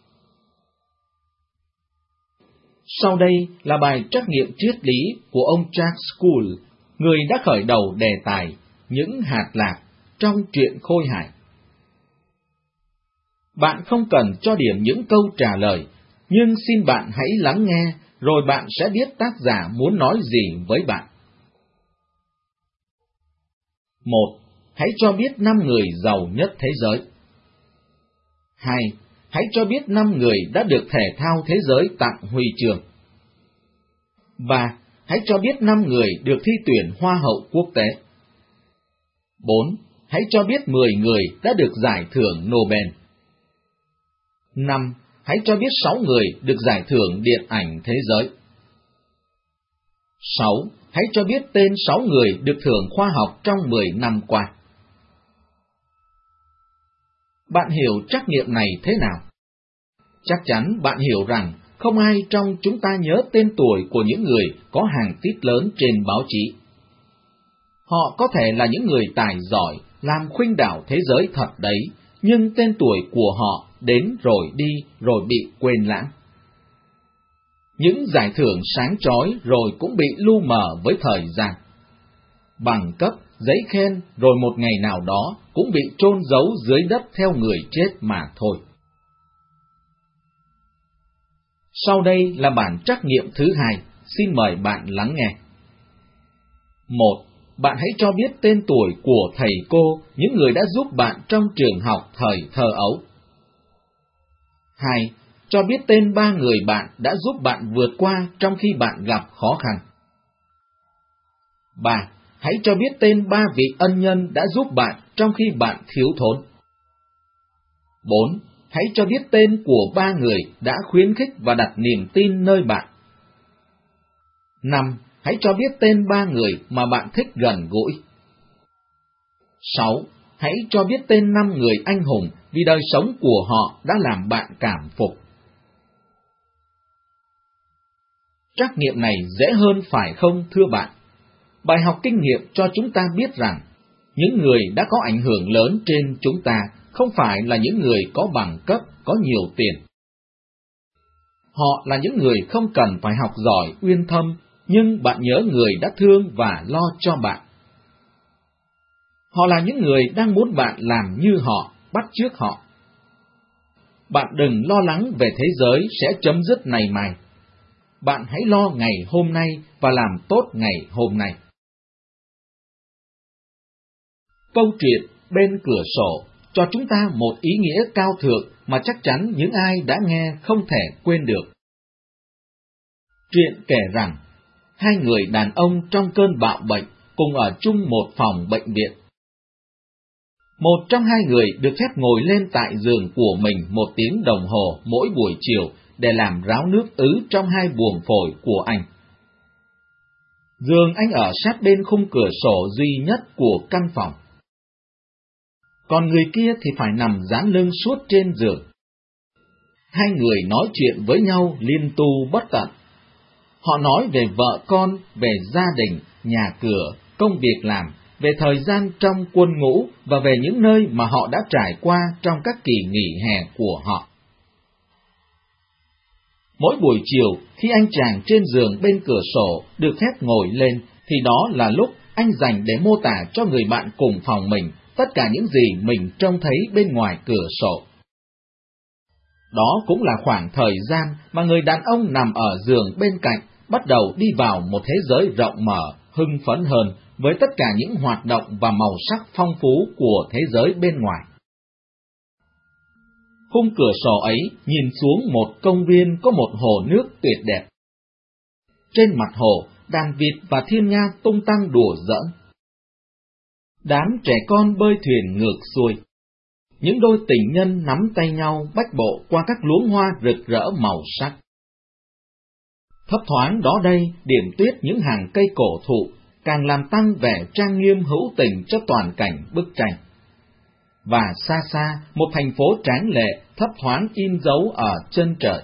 Sau đây là bài trắc nghiệm triết lý của ông Charles School, người đã khởi đầu đề tài Những hạt lạc trong truyện Khôi Hải. Bạn không cần cho điểm những câu trả lời, nhưng xin bạn hãy lắng nghe, rồi bạn sẽ biết tác giả muốn nói gì với bạn. Một, hãy cho biết năm người giàu nhất thế giới. Hai, hãy cho biết năm người đã được thể thao thế giới tặng huy chương. Ba, hãy cho biết năm người được thi tuyển Hoa hậu quốc tế. Bốn, hãy cho biết mười người đã được giải thưởng Nobel. Năm, hãy cho biết sáu người được giải thưởng điện ảnh thế giới. Sáu, hãy cho biết tên sáu người được thưởng khoa học trong mười năm qua. Bạn hiểu trắc nghiệm này thế nào? Chắc chắn bạn hiểu rằng không ai trong chúng ta nhớ tên tuổi của những người có hàng tít lớn trên báo chí. Họ có thể là những người tài giỏi, làm khuynh đảo thế giới thật đấy, nhưng tên tuổi của họ đến rồi đi rồi bị quên lãng. Những giải thưởng sáng chói rồi cũng bị lu mờ với thời gian. Bằng cấp, giấy khen rồi một ngày nào đó cũng bị chôn giấu dưới đất theo người chết mà thôi. Sau đây là bản trắc nghiệm thứ hai, xin mời bạn lắng nghe. Một, bạn hãy cho biết tên tuổi của thầy cô, những người đã giúp bạn trong trường học thời thơ ấu. Hai, cho biết tên ba người bạn đã giúp bạn vượt qua trong khi bạn gặp khó khăn. Ba, hãy cho biết tên ba vị ân nhân đã giúp bạn trong khi bạn thiếu thốn. Bốn, hãy cho biết tên của ba người đã khuyến khích và đặt niềm tin nơi bạn. Năm, hãy cho biết tên ba người mà bạn thích gần gũi. Sáu, hãy cho biết tên năm người anh hùng vì đời sống của họ đã làm bạn cảm phục. Trắc nghiệm này dễ hơn phải không thưa bạn? Bài học kinh nghiệm cho chúng ta biết rằng, những người đã có ảnh hưởng lớn trên chúng ta không phải là những người có bằng cấp, có nhiều tiền. Họ là những người không cần phải học giỏi, uyên thâm, nhưng bạn nhớ người đã thương và lo cho bạn. Họ là những người đang muốn bạn làm như họ, bắt chước họ. Bạn đừng lo lắng về thế giới sẽ chấm dứt này mai. Bạn hãy lo ngày hôm nay và làm tốt ngày hôm nay. Câu chuyện bên cửa sổ cho chúng ta một ý nghĩa cao thượng mà chắc chắn những ai đã nghe không thể quên được. Chuyện kể rằng, hai người đàn ông trong cơn bạo bệnh cùng ở chung một phòng bệnh viện. Một trong hai người được phép ngồi lên tại giường của mình một tiếng đồng hồ mỗi buổi chiều để làm ráo nước ứ trong hai buồng phổi của anh. Giường anh ở sát bên khung cửa sổ duy nhất của căn phòng. Còn người kia thì phải nằm dán lưng suốt trên giường. Hai người nói chuyện với nhau liên tu bất tận. Họ nói về vợ con, về gia đình, nhà cửa, công việc làm, về thời gian trong quân ngũ và về những nơi mà họ đã trải qua trong các kỳ nghỉ hè của họ. Mỗi buổi chiều, khi anh chàng trên giường bên cửa sổ được phép ngồi lên, thì đó là lúc anh dành để mô tả cho người bạn cùng phòng mình tất cả những gì mình trông thấy bên ngoài cửa sổ. Đó cũng là khoảng thời gian mà người đàn ông nằm ở giường bên cạnh bắt đầu đi vào một thế giới rộng mở, hưng phấn hơn với tất cả những hoạt động và màu sắc phong phú của thế giới bên ngoài. Khung cửa sổ ấy nhìn xuống một công viên có một hồ nước tuyệt đẹp. Trên mặt hồ, đàn vịt và thiên nga tung tăng đùa giỡn. Đám trẻ con bơi thuyền ngược xuôi. Những đôi tình nhân nắm tay nhau bách bộ qua các luống hoa rực rỡ màu sắc. Thấp thoáng đó đây, điểm tuyết những hàng cây cổ thụ càng làm tăng vẻ trang nghiêm hữu tình cho toàn cảnh bức tranh. Và xa xa, một thành phố tráng lệ thấp thoáng in dấu ở chân trời.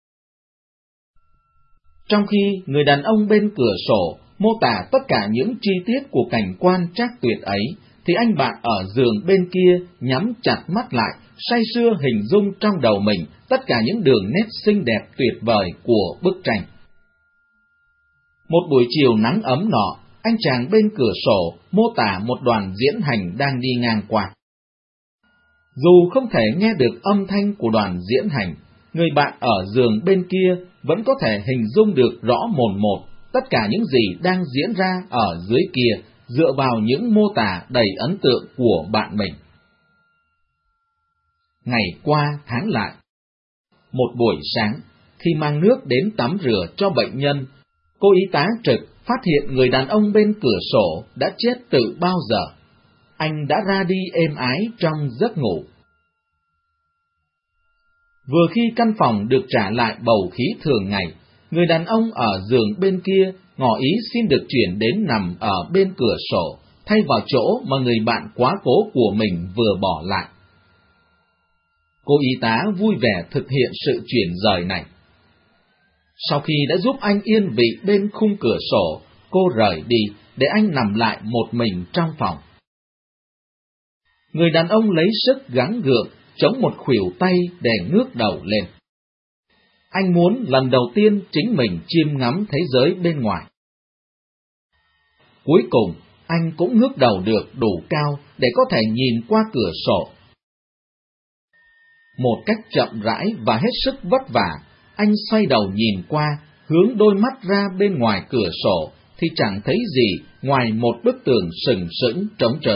Trong khi người đàn ông bên cửa sổ mô tả tất cả những chi tiết của cảnh quan trác tuyệt ấy, thì anh bạn ở giường bên kia nhắm chặt mắt lại, say sưa hình dung trong đầu mình tất cả những đường nét xinh đẹp tuyệt vời của bức tranh. Một buổi chiều nắng ấm nọ, anh chàng bên cửa sổ mô tả một đoàn diễn hành đang đi ngang qua. Dù không thể nghe được âm thanh của đoàn diễn hành, người bạn ở giường bên kia vẫn có thể hình dung được rõ mồn một tất cả những gì đang diễn ra ở dưới kia dựa vào những mô tả đầy ấn tượng của bạn mình. Ngày qua tháng lại. Một buổi sáng, khi mang nước đến tắm rửa cho bệnh nhân, cô y tá trực phát hiện người đàn ông bên cửa sổ đã chết từ bao giờ. Anh đã ra đi êm ái trong giấc ngủ. Vừa khi căn phòng được trả lại bầu khí thường ngày, người đàn ông ở giường bên kia ngỏ ý xin được chuyển đến nằm ở bên cửa sổ, thay vào chỗ mà người bạn quá cố của mình vừa bỏ lại. Cô y tá vui vẻ thực hiện sự chuyển rời này. Sau khi đã giúp anh yên vị bên khung cửa sổ, cô rời đi để anh nằm lại một mình trong phòng. Người đàn ông lấy sức gắng gượng, chống một khuỷu tay để ngước đầu lên. Anh muốn lần đầu tiên chính mình chiêm ngắm thế giới bên ngoài. Cuối cùng, anh cũng ngước đầu được đủ cao để có thể nhìn qua cửa sổ. Một cách chậm rãi và hết sức vất vả, anh xoay đầu nhìn qua, hướng đôi mắt ra bên ngoài cửa sổ, thì chẳng thấy gì ngoài một bức tường sừng sững trống trơn.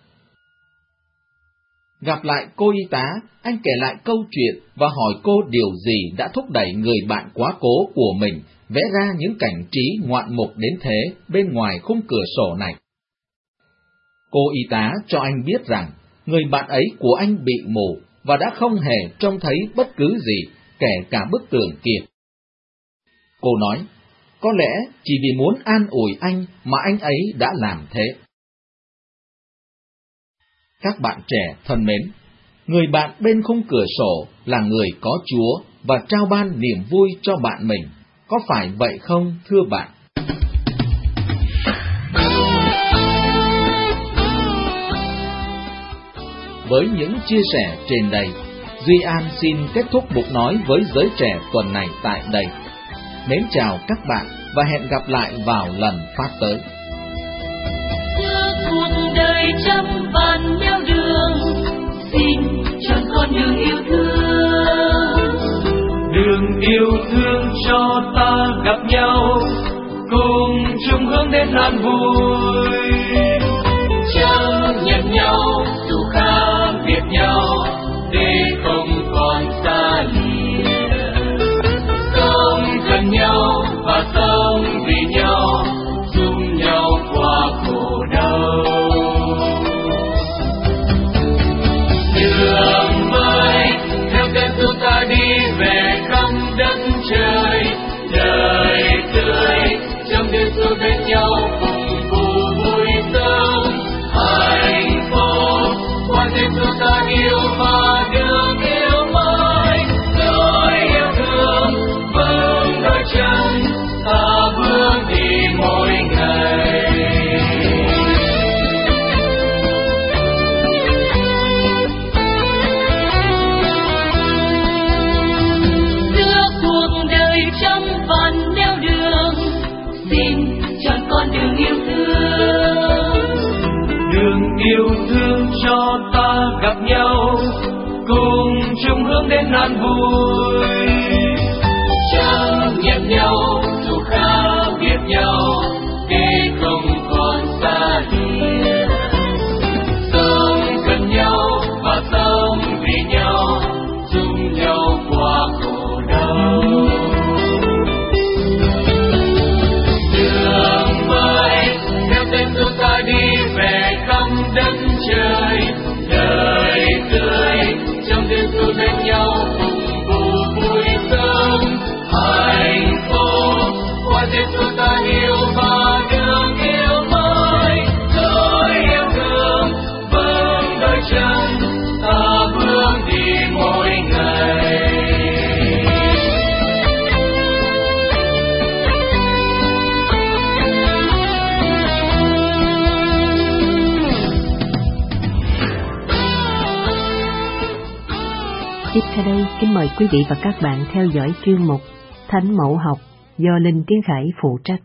Gặp lại cô y tá, anh kể lại câu chuyện và hỏi cô điều gì đã thúc đẩy người bạn quá cố của mình vẽ ra những cảnh trí ngoạn mục đến thế bên ngoài khung cửa sổ này. Cô y tá cho anh biết rằng người bạn ấy của anh bị mù và đã không hề trông thấy bất cứ gì, kể cả bức tường kia. Cô nói, có lẽ chỉ vì muốn an ủi anh mà anh ấy đã làm thế. Các bạn trẻ thân mến, người bạn bên khung cửa sổ là người có Chúa và trao ban niềm vui cho bạn mình. Có phải vậy không, thưa bạn? Với những chia sẻ trên đây, Duy An xin kết thúc mục nói với giới trẻ tuần này tại đây. Mến chào các bạn và hẹn gặp lại vào lần phát tới. Cuộc đời trăm vạn nẻo đường, xin chọn con đường yêu thương. Đường yêu thương cho ta gặp nhau, cùng chung hướng đến an vui. Chấp nhận nhau dù khác biệt nhau, để không còn xa lìa. Sống gần nhau và sống vì nhau, chung nhau qua khổ đau. Đường mới theo tên chúng ta đi về khắp đất trời, đời tươi trong đêm xuân bên nhau cùng vui vui sống hạnh phúc. Qua tên chúng ta yêu và được yêu mãi, đôi yêu thương vững đôi chân ta bước đi mỗi ngày. Giữa cuộc đời trăm vạn nẻo đường, xin chọn con đường yêu thương. Đường yêu thương cho ta gặp nhau, cùng chung hướng đến an vui. Chấp nhận nhau dù khác biệt nhau, để không còn xa lìa. Sống gần nhau và sống vì nhau, chung nhau qua khổ đau. Đường mới theo tên chúng ta đi về khắp đất trời, đời tươi trong đêm xuân bên nhau cùng vui vui sống hạnh phúc. Qua tên chúng ta yêu và được yêu mãi, đôi yêu thương vững đôi chân ta bước đi mỗi ngày. Tiếp theo đây, kính mời quý vị và các bạn theo dõi chương mục Thánh Mẫu Học do Linh Tiến Khải phụ trách.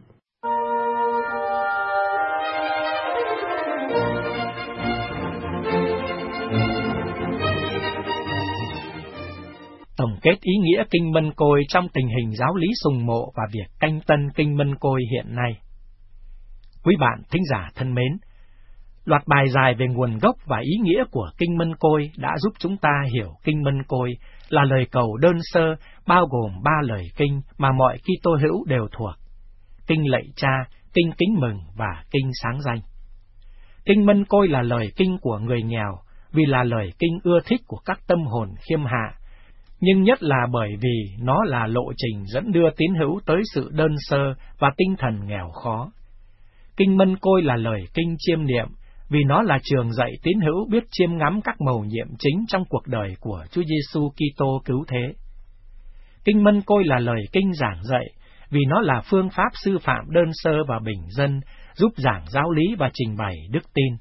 Tổng kết ý nghĩa kinh mân côi trong tình hình giáo lý sùng mộ và việc canh tân kinh mân côi hiện nay. Quý bạn thính giả thân mến, Loạt bài dài về nguồn gốc và ý nghĩa của Kinh Mân Côi đã giúp chúng ta hiểu Kinh Mân Côi là lời cầu đơn sơ bao gồm ba lời kinh mà mọi Kitô hữu đều thuộc: Kinh Lạy Cha, Kinh Kính Mừng và Kinh Sáng Danh. Kinh Mân Côi là lời kinh của người nghèo vì là lời kinh ưa thích của các tâm hồn khiêm hạ, nhưng nhất là bởi vì nó là lộ trình dẫn đưa tín hữu tới sự đơn sơ và tinh thần nghèo khó. Kinh Mân Côi là lời kinh chiêm niệm vì nó là trường dạy tín hữu biết chiêm ngắm các mầu nhiệm chính trong cuộc đời của Chúa Giêsu Kitô cứu thế. Kinh Mân Côi là lời kinh giảng dạy vì nó là phương pháp sư phạm đơn sơ và bình dân, giúp giảng giáo lý và trình bày đức tin.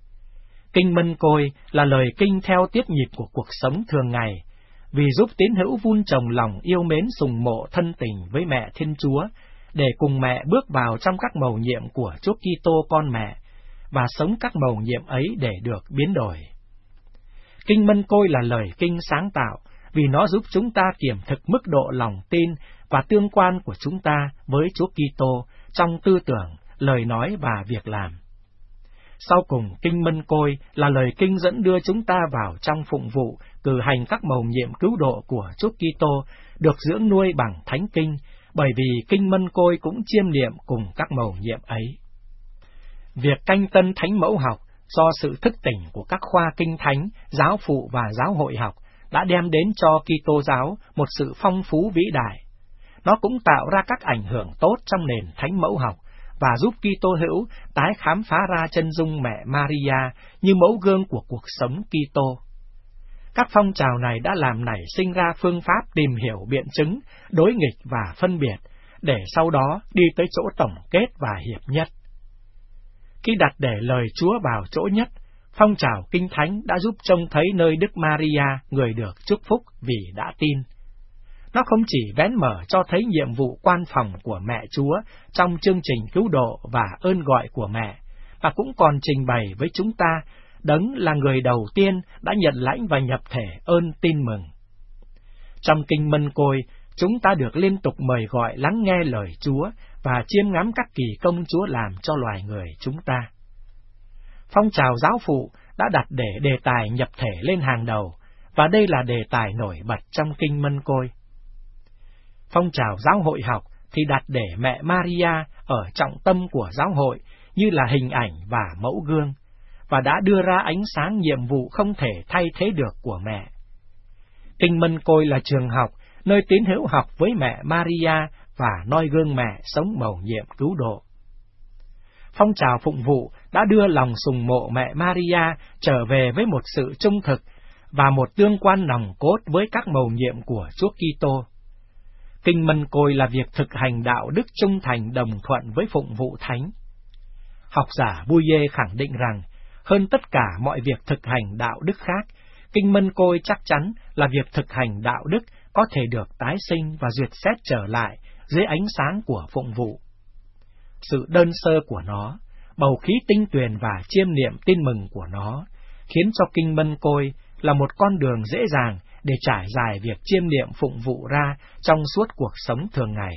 Kinh Mân Côi là lời kinh theo tiết nhịp của cuộc sống thường ngày, vì giúp tín hữu vun trồng lòng yêu mến sùng mộ thân tình với mẹ Thiên Chúa, để cùng mẹ bước vào trong các mầu nhiệm của Chúa Kitô con mẹ, và sống các mầu nhiệm ấy để được biến đổi. Kinh Mân Côi là lời kinh sáng tạo, vì nó giúp chúng ta kiểm thực mức độ lòng tin và tương quan của chúng ta với Chúa Kitô trong tư tưởng, lời nói và việc làm. Sau cùng, Kinh Mân Côi là lời kinh dẫn đưa chúng ta vào trong phụng vụ, cử hành các mầu nhiệm cứu độ của Chúa Kitô, được dưỡng nuôi bằng thánh kinh, bởi vì Kinh Mân Côi cũng chiêm niệm cùng các mầu nhiệm ấy. Việc canh tân thánh mẫu học do sự thức tỉnh của các khoa kinh thánh, giáo phụ và giáo hội học đã đem đến cho Kitô giáo một sự phong phú vĩ đại. Nó cũng tạo ra các ảnh hưởng tốt trong nền thánh mẫu học và giúp Kitô hữu tái khám phá ra chân dung mẹ Maria như mẫu gương của cuộc sống Kitô. Các phong trào này đã làm nảy sinh ra phương pháp tìm hiểu biện chứng, đối nghịch và phân biệt, để sau đó đi tới chỗ tổng kết và hiệp nhất. Khi đặt để lời Chúa vào chỗ nhất, phong trào kinh thánh đã giúp trông thấy nơi Đức Maria, người được chúc phúc vì đã tin. Nó không chỉ vén mở cho thấy nhiệm vụ quan phòng của mẹ Chúa trong chương trình cứu độ và ơn gọi của mẹ, mà cũng còn trình bày với chúng ta Đấng là người đầu tiên đã nhận lãnh và nhập thể ơn tin mừng. Trong Kinh Mân Côi, chúng ta được liên tục mời gọi lắng nghe lời Chúa và chiêm ngắm các kỳ công Chúa làm cho loài người chúng ta. Phong trào giáo phụ đã đặt để đề tài nhập thể lên hàng đầu, và đây là đề tài nổi bật trong Kinh Mân Côi. Phong trào giáo hội học thì đặt để mẹ Maria ở trọng tâm của giáo hội như là hình ảnh và mẫu gương, và đã đưa ra ánh sáng nhiệm vụ không thể thay thế được của mẹ. Kinh Mân Côi là trường học, nơi tín hữu học với mẹ Maria và noi gương mẹ sống mầu nhiệm cứu độ. Phong trào phụng vụ đã đưa lòng sùng mộ mẹ Maria trở về với một sự trung thực và một tương quan nòng cốt với các mầu nhiệm của Chúa Kitô. Kinh Mân Côi là việc thực hành đạo đức trung thành đồng thuận với phụng vụ thánh. Học giả Bouye khẳng định rằng, hơn tất cả mọi việc thực hành đạo đức khác, Kinh Mân Côi chắc chắn là việc thực hành đạo đức có thể được tái sinh và duyệt xét trở lại dưới ánh sáng của phụng vụ. Sự đơn sơ của nó, bầu khí tinh tuyền và chiêm niệm tin mừng của nó, khiến cho Kinh Mân Côi là một con đường dễ dàng để trải dài việc chiêm niệm phụng vụ ra trong suốt cuộc sống thường ngày.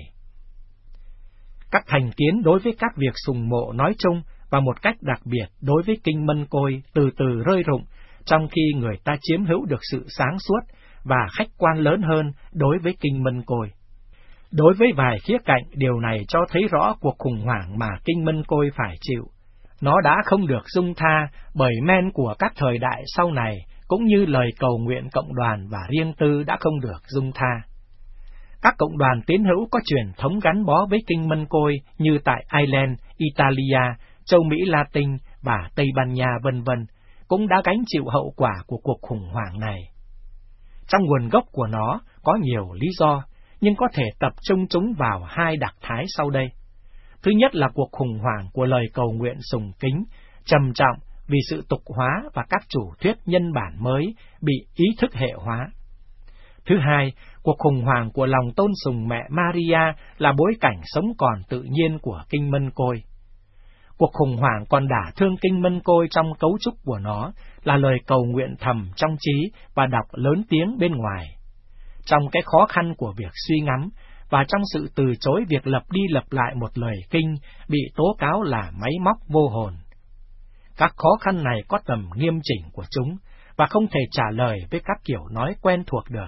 Các thành kiến đối với các việc sùng mộ nói chung và một cách đặc biệt đối với Kinh Mân Côi từ từ rơi rụng, trong khi người ta chiếm hữu được sự sáng suốt và khách quan lớn hơn đối với Kinh Mân Côi. Đối với vài khía cạnh, điều này cho thấy rõ cuộc khủng hoảng mà Kinh Mân Côi phải chịu. Nó đã không được dung tha bởi men của các thời đại sau này, cũng như lời cầu nguyện cộng đoàn và riêng tư đã không được dung tha. Các cộng đoàn tín hữu có truyền thống gắn bó với Kinh Mân Côi như tại Ireland, Italia, châu Mỹ Latin và Tây Ban Nha vân vân cũng đã gánh chịu hậu quả của cuộc khủng hoảng này. Trong nguồn gốc của nó có nhiều lý do, nhưng có thể tập trung chúng vào hai đặc thái sau đây. Thứ nhất là cuộc khủng hoảng của lời cầu nguyện sùng kính, trầm trọng vì sự tục hóa và các chủ thuyết nhân bản mới bị ý thức hệ hóa. Thứ hai, cuộc khủng hoảng của lòng tôn sùng mẹ Maria là bối cảnh sống còn tự nhiên của Kinh Mân Côi. Cuộc khủng hoảng còn đả thương Kinh Mân Côi trong cấu trúc của nó là lời cầu nguyện thầm trong trí và đọc lớn tiếng bên ngoài. Trong cái khó khăn của việc suy ngẫm và trong sự từ chối việc lập đi lập lại một lời kinh bị tố cáo là máy móc vô hồn. Các khó khăn này có tầm nghiêm chỉnh của chúng, và không thể trả lời với các kiểu nói quen thuộc được.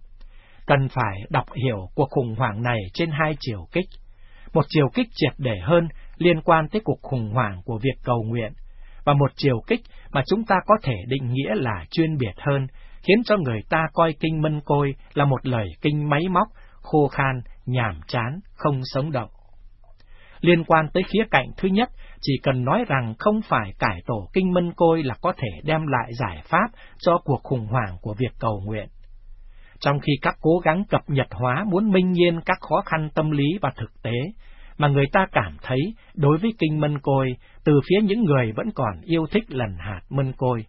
Cần phải đọc hiểu cuộc khủng hoảng này trên hai chiều kích. Một chiều kích triệt để hơn liên quan tới cuộc khủng hoảng của việc cầu nguyện, và một chiều kích mà chúng ta có thể định nghĩa là chuyên biệt hơn, khiến cho người ta coi kinh Mân Côi là một lời kinh máy móc, khô khan, nhàm chán, không sống động. Liên quan tới khía cạnh thứ nhất, chỉ cần nói rằng không phải cải tổ kinh Mân Côi là có thể đem lại giải pháp cho cuộc khủng hoảng của việc cầu nguyện. Trong khi các cố gắng cập nhật hóa muốn minh nhiên các khó khăn tâm lý và thực tế mà người ta cảm thấy đối với kinh Mân Côi từ phía những người vẫn còn yêu thích lần hạt Mân Côi.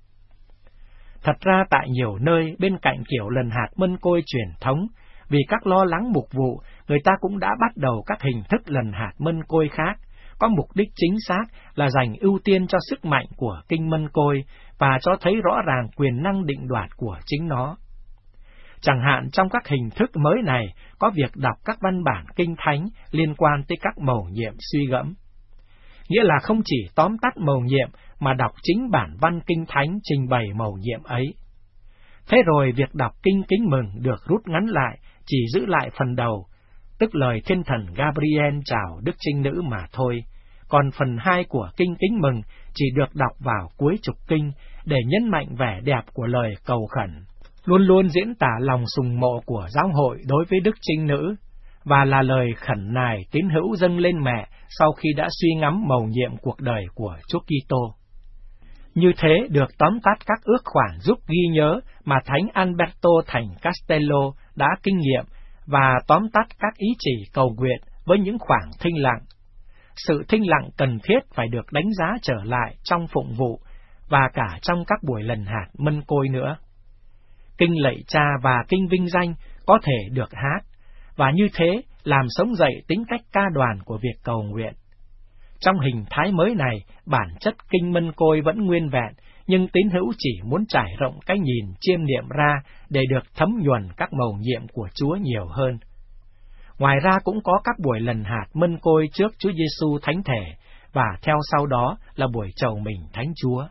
Thật ra tại nhiều nơi bên cạnh kiểu lần hạt Mân Côi truyền thống, vì các lo lắng mục vụ, người ta cũng đã bắt đầu các hình thức lần hạt Mân Côi khác, có mục đích chính xác là dành ưu tiên cho sức mạnh của kinh Mân Côi và cho thấy rõ ràng quyền năng định đoạt của chính nó. Chẳng hạn trong các hình thức mới này có việc đọc các văn bản kinh thánh liên quan tới các mầu nhiệm suy gẫm. Nghĩa là không chỉ tóm tắt mầu nhiệm mà đọc chính bản văn kinh thánh trình bày mầu nhiệm ấy. Thế rồi việc đọc kinh Kính Mừng được rút ngắn lại, chỉ giữ lại phần đầu, tức lời thiên thần Gabriel chào Đức Trinh Nữ mà thôi, còn phần hai của kinh Kính Mừng chỉ được đọc vào cuối trục kinh để nhấn mạnh vẻ đẹp của lời cầu khẩn, luôn luôn diễn tả lòng sùng mộ của giáo hội đối với Đức Trinh Nữ, và là lời khẩn nài tín hữu dâng lên mẹ sau khi đã suy ngẫm mầu nhiệm cuộc đời của Chúa Kitô. Như thế được tóm tắt các ước khoản giúp ghi nhớ mà Thánh Alberto thành Castello đã kinh nghiệm, và tóm tắt các ý chỉ cầu nguyện với những khoảng thinh lặng. Sự thinh lặng cần thiết phải được đánh giá trở lại trong phụng vụ và cả trong các buổi lần hạt Mân Côi nữa. Kinh Lạy Cha và kinh Vinh Danh có thể được hát, và như thế làm sống dậy tính cách ca đoàn của việc cầu nguyện. Trong hình thái mới này, bản chất kinh Mân Côi vẫn nguyên vẹn, nhưng tín hữu chỉ muốn trải rộng cái nhìn chiêm niệm ra để được thấm nhuần các mầu nhiệm của Chúa nhiều hơn. Ngoài ra cũng có các buổi lần hạt Mân Côi trước Chúa Giêsu Thánh Thể, và theo sau đó là buổi chầu mình Thánh Chúa.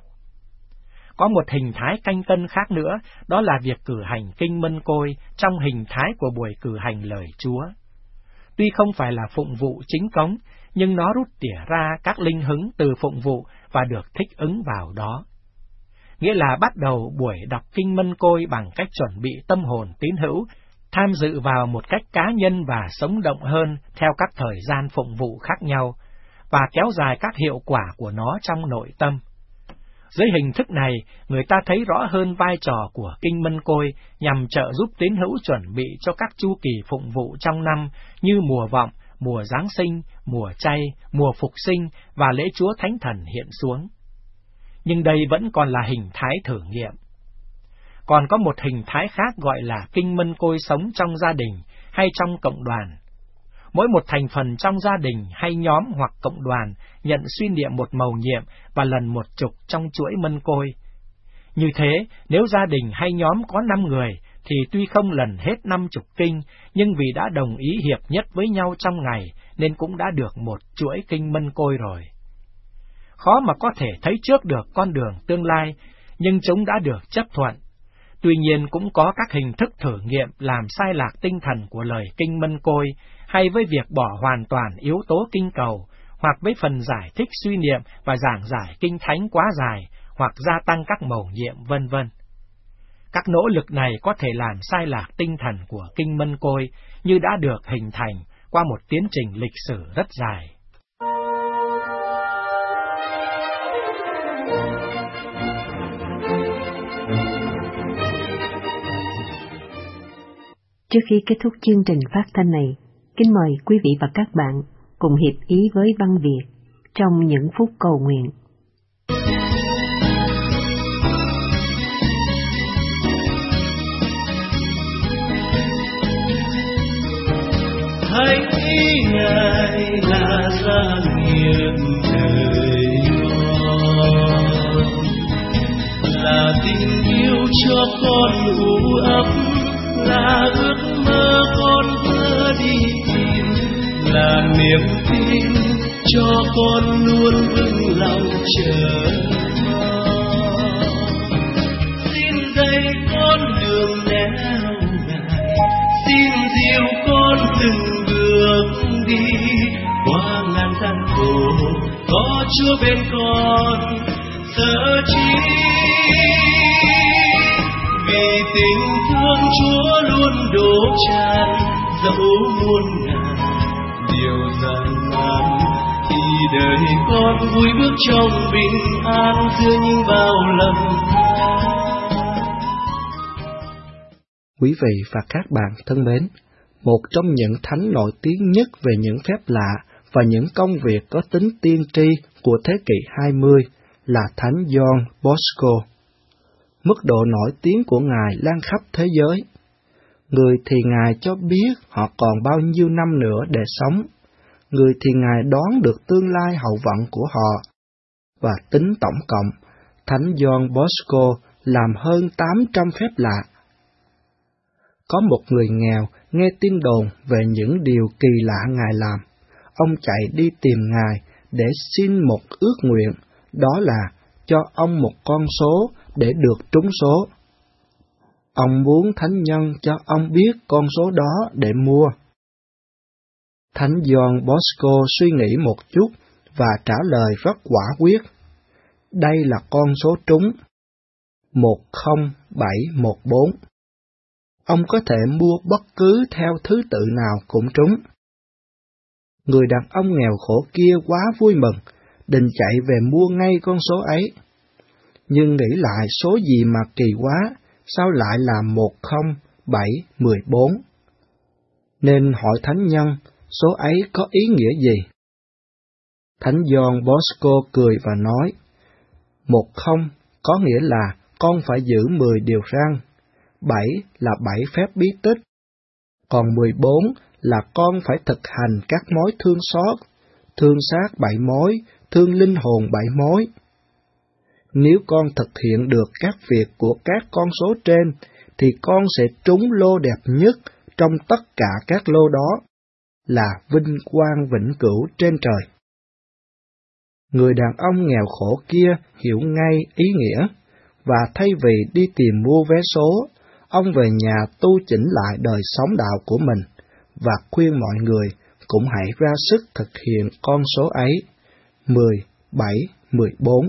Có một hình thái canh tân khác nữa, đó là việc cử hành kinh Mân Côi trong hình thái của buổi cử hành lời Chúa. Tuy không phải là phụng vụ chính cống, nhưng nó rút tỉa ra các linh hứng từ phụng vụ và được thích ứng vào đó. Nghĩa là bắt đầu buổi đọc kinh Mân Côi bằng cách chuẩn bị tâm hồn tín hữu, tham dự vào một cách cá nhân và sống động hơn theo các thời gian phụng vụ khác nhau, và kéo dài các hiệu quả của nó trong nội tâm. Dưới hình thức này, người ta thấy rõ hơn vai trò của kinh Mân Côi nhằm trợ giúp tín hữu chuẩn bị cho các chu kỳ phụng vụ trong năm như mùa vọng, mùa Giáng sinh, mùa chay, mùa phục sinh và lễ Chúa Thánh Thần hiện xuống. Nhưng đây vẫn còn là hình thái thử nghiệm. Còn có một hình thái khác gọi là kinh Mân Côi sống trong gia đình hay trong cộng đoàn. Mỗi một thành phần trong gia đình hay nhóm hoặc cộng đoàn nhận suy niệm một mầu nhiệm và lần một chục trong chuỗi Mân Côi. Như thế, nếu gia đình hay nhóm có năm người, thì tuy không lần hết năm chục kinh, nhưng vì đã đồng ý hiệp nhất với nhau trong ngày, nên cũng đã được một chuỗi kinh Mân Côi rồi. Khó mà có thể thấy trước được con đường tương lai, nhưng chúng đã được chấp thuận. Tuy nhiên cũng có các hình thức thử nghiệm làm sai lạc tinh thần của lời kinh Mân Côi, hay với việc bỏ hoàn toàn yếu tố kinh cầu, hoặc với phần giải thích suy niệm và giảng giải kinh thánh quá dài, hoặc gia tăng các mầu nhiệm vân vân. Các nỗ lực này có thể làm sai lạc tinh thần của kinh Mân Côi như đã được hình thành qua một tiến trình lịch sử rất dài. Trước khi kết thúc chương trình phát thanh này, kính mời quý vị và các bạn cùng hiệp ý với băng Việt trong những phút cầu nguyện. Hãy nghĩ Ngài là gia nghiệp đời con, là tình yêu cho con u ấp, là ước mơ con vừa đi tìm, là niềm tin cho con luôn vững lòng chờ Chúa bên con, sợ chi? Vì tình thương Chúa luôn đổ tràn, dẫu muôn ngàn điều gian nan, thì đời con vui bước trong bình an giữa những bao lầm than. Quý vị và các bạn thân mến, một trong những thánh nổi tiếng nhất về những phép lạ và những công việc có tính tiên tri của thế kỷ hai mươi là Thánh John Bosco. Mức độ nổi tiếng của Ngài lan khắp thế giới. Người thì Ngài cho biết họ còn bao nhiêu năm nữa để sống, người thì Ngài đoán được tương lai hậu vận của họ. Và tính tổng cộng, Thánh John Bosco làm hơn tám trăm phép lạ. Có một người nghèo nghe tin đồn về những điều kỳ lạ Ngài làm. Ông chạy đi tìm Ngài để xin một ước nguyện, đó là cho ông một con số để được trúng số. Ông muốn thánh nhân cho ông biết con số đó để mua. Thánh John Bosco suy nghĩ một chút và trả lời rất quả quyết. Đây là con số trúng, một không bảy một bốn. Ông có thể mua bất cứ theo thứ tự nào cũng trúng. Người đàn ông nghèo khổ kia quá vui mừng, định chạy về mua ngay con số ấy. Nhưng nghĩ lại số gì mà kỳ quá, sao lại là một không bảy một bốn? Nên hỏi thánh nhân, số ấy có ý nghĩa gì? Thánh John Bosco cười và nói, một không có nghĩa là con phải giữ mười điều răn, bảy là bảy phép bí tích, còn mười bốn là con phải thực hành các mối thương xót, thương xác bảy mối, thương linh hồn bảy mối. Nếu con thực hiện được các việc của các con số trên, thì con sẽ trúng lô đẹp nhất trong tất cả các lô đó, là vinh quang vĩnh cửu trên trời. Người đàn ông nghèo khổ kia hiểu ngay ý nghĩa, và thay vì đi tìm mua vé số, ông về nhà tu chỉnh lại đời sống đạo của mình, và khuyên mọi người cũng hãy ra sức thực hiện con số ấy, mười, bảy, mười bốn.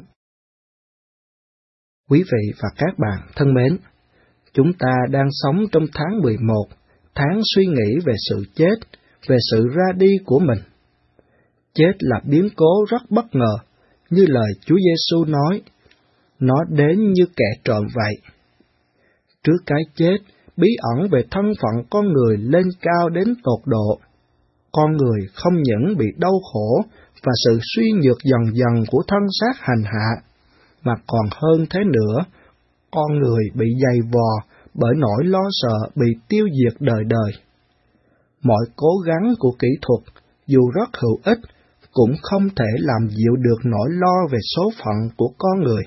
Quý vị và các bạn thân mến, chúng ta đang sống trong tháng mười một, tháng suy nghĩ về sự chết, về sự ra đi của mình. Chết là biến cố rất bất ngờ, như lời Chúa Giêsu nói, nó đến như kẻ trộm vậy. Trước cái chết, bí ẩn về thân phận con người lên cao đến tột độ. Con người không những bị đau khổ và sự suy nhược dần dần của thân xác hành hạ, mà còn hơn thế nữa, con người bị dày vò bởi nỗi lo sợ bị tiêu diệt đời đời. Mọi cố gắng của kỹ thuật, dù rất hữu ích, cũng không thể làm dịu được nỗi lo về số phận của con người.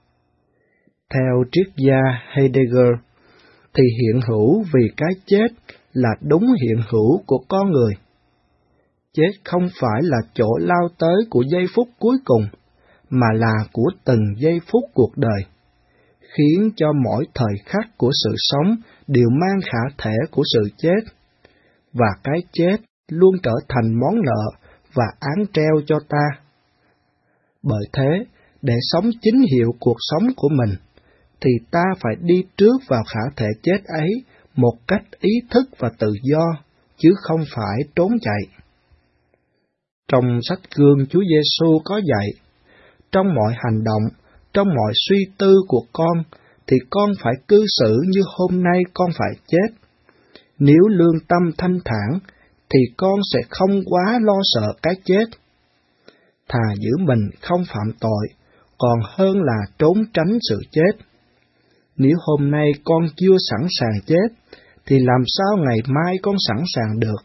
Theo triết gia Heidegger, thì hiện hữu vì cái chết là đúng hiện hữu của con người. Chết không phải là chỗ lao tới của giây phút cuối cùng, mà là của từng giây phút cuộc đời, khiến cho mỗi thời khắc của sự sống đều mang khả thể của sự chết, và cái chết luôn trở thành món nợ và án treo cho ta. Bởi thế, để sống chính hiệu cuộc sống của mình, thì ta phải đi trước vào khả thể chết ấy một cách ý thức và tự do, chứ không phải trốn chạy. Trong sách gương Chúa Giêsu có dạy, trong mọi hành động, trong mọi suy tư của con, thì con phải cư xử như hôm nay con phải chết. Nếu lương tâm thanh thản, thì con sẽ không quá lo sợ cái chết. Thà giữ mình không phạm tội, còn hơn là trốn tránh sự chết. Nếu hôm nay con chưa sẵn sàng chết, thì làm sao ngày mai con sẵn sàng được?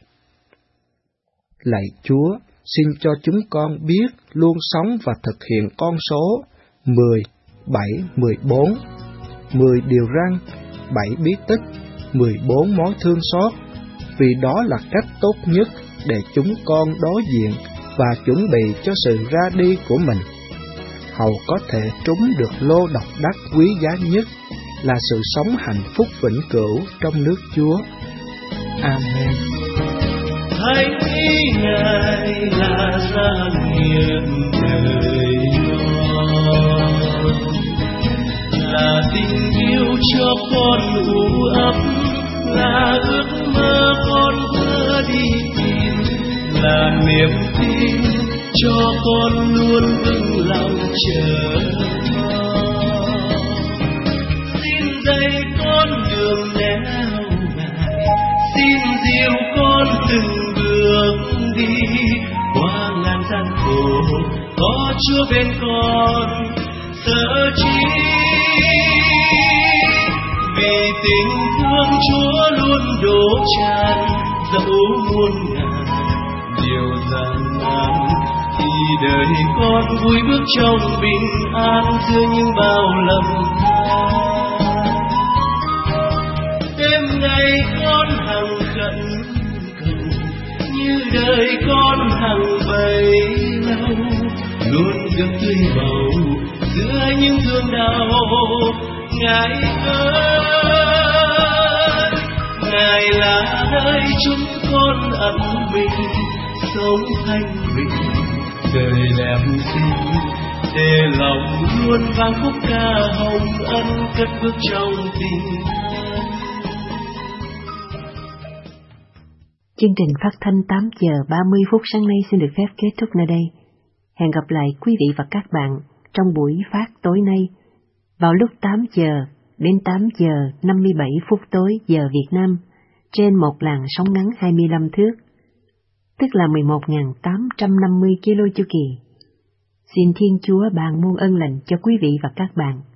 Lạy Chúa, xin cho chúng con biết luôn sống và thực hiện con số mười, bảy, mười bốn, mười điều răn, bảy bí tích, mười bốn mối thương xót, vì đó là cách tốt nhất để chúng con đối diện và chuẩn bị cho sự ra đi của mình, hầu có thể trúng được lô độc đắc quý giá nhất là sự sống hạnh phúc vĩnh cửu trong nước Chúa. Amen. Hãy nghĩ Ngài là gia nghiệp trời non. Là tình yêu cho con u ấp, là ước mơ con thơ đi tìm, là niềm tin cho con luôn vững lòng chờ mong. Xin dạy con đường nẻo ngài, xin dìu con từng bước đi qua ngàn gian khổ, có Chúa bên con sợ chi. Vì tình thương Chúa luôn đổ tràn, dẫu muôn ngàn điều gian nan, thì đời con vui bước trong bình an giữa những bao lầm than. Đêm ngày con hằng khẩn cầu, như đời con hằng bấy lâu, luôn được tươi màu giữa những thương đau. Ngài ơi, Ngài là nơi chúng con ẩn mình, sống thanh bình đời đẹp xinh, để lòng luôn vang khúc ca hồng ân cất bước trong tình thân. Chương trình phát thanh tám giờ ba mươi phút sáng nay xin được phép kết thúc nơi đây. Hẹn gặp lại quý vị và các bạn trong buổi phát tối nay vào lúc tám giờ đến tám giờ năm mươi bảy phút tối giờ Việt Nam trên một làn sóng ngắn hai mươi lăm thước, tức là mười một nghìn tám trăm năm mươi ki lô chu kỳ. Xin Thiên Chúa ban muôn ân lành cho quý vị và các bạn.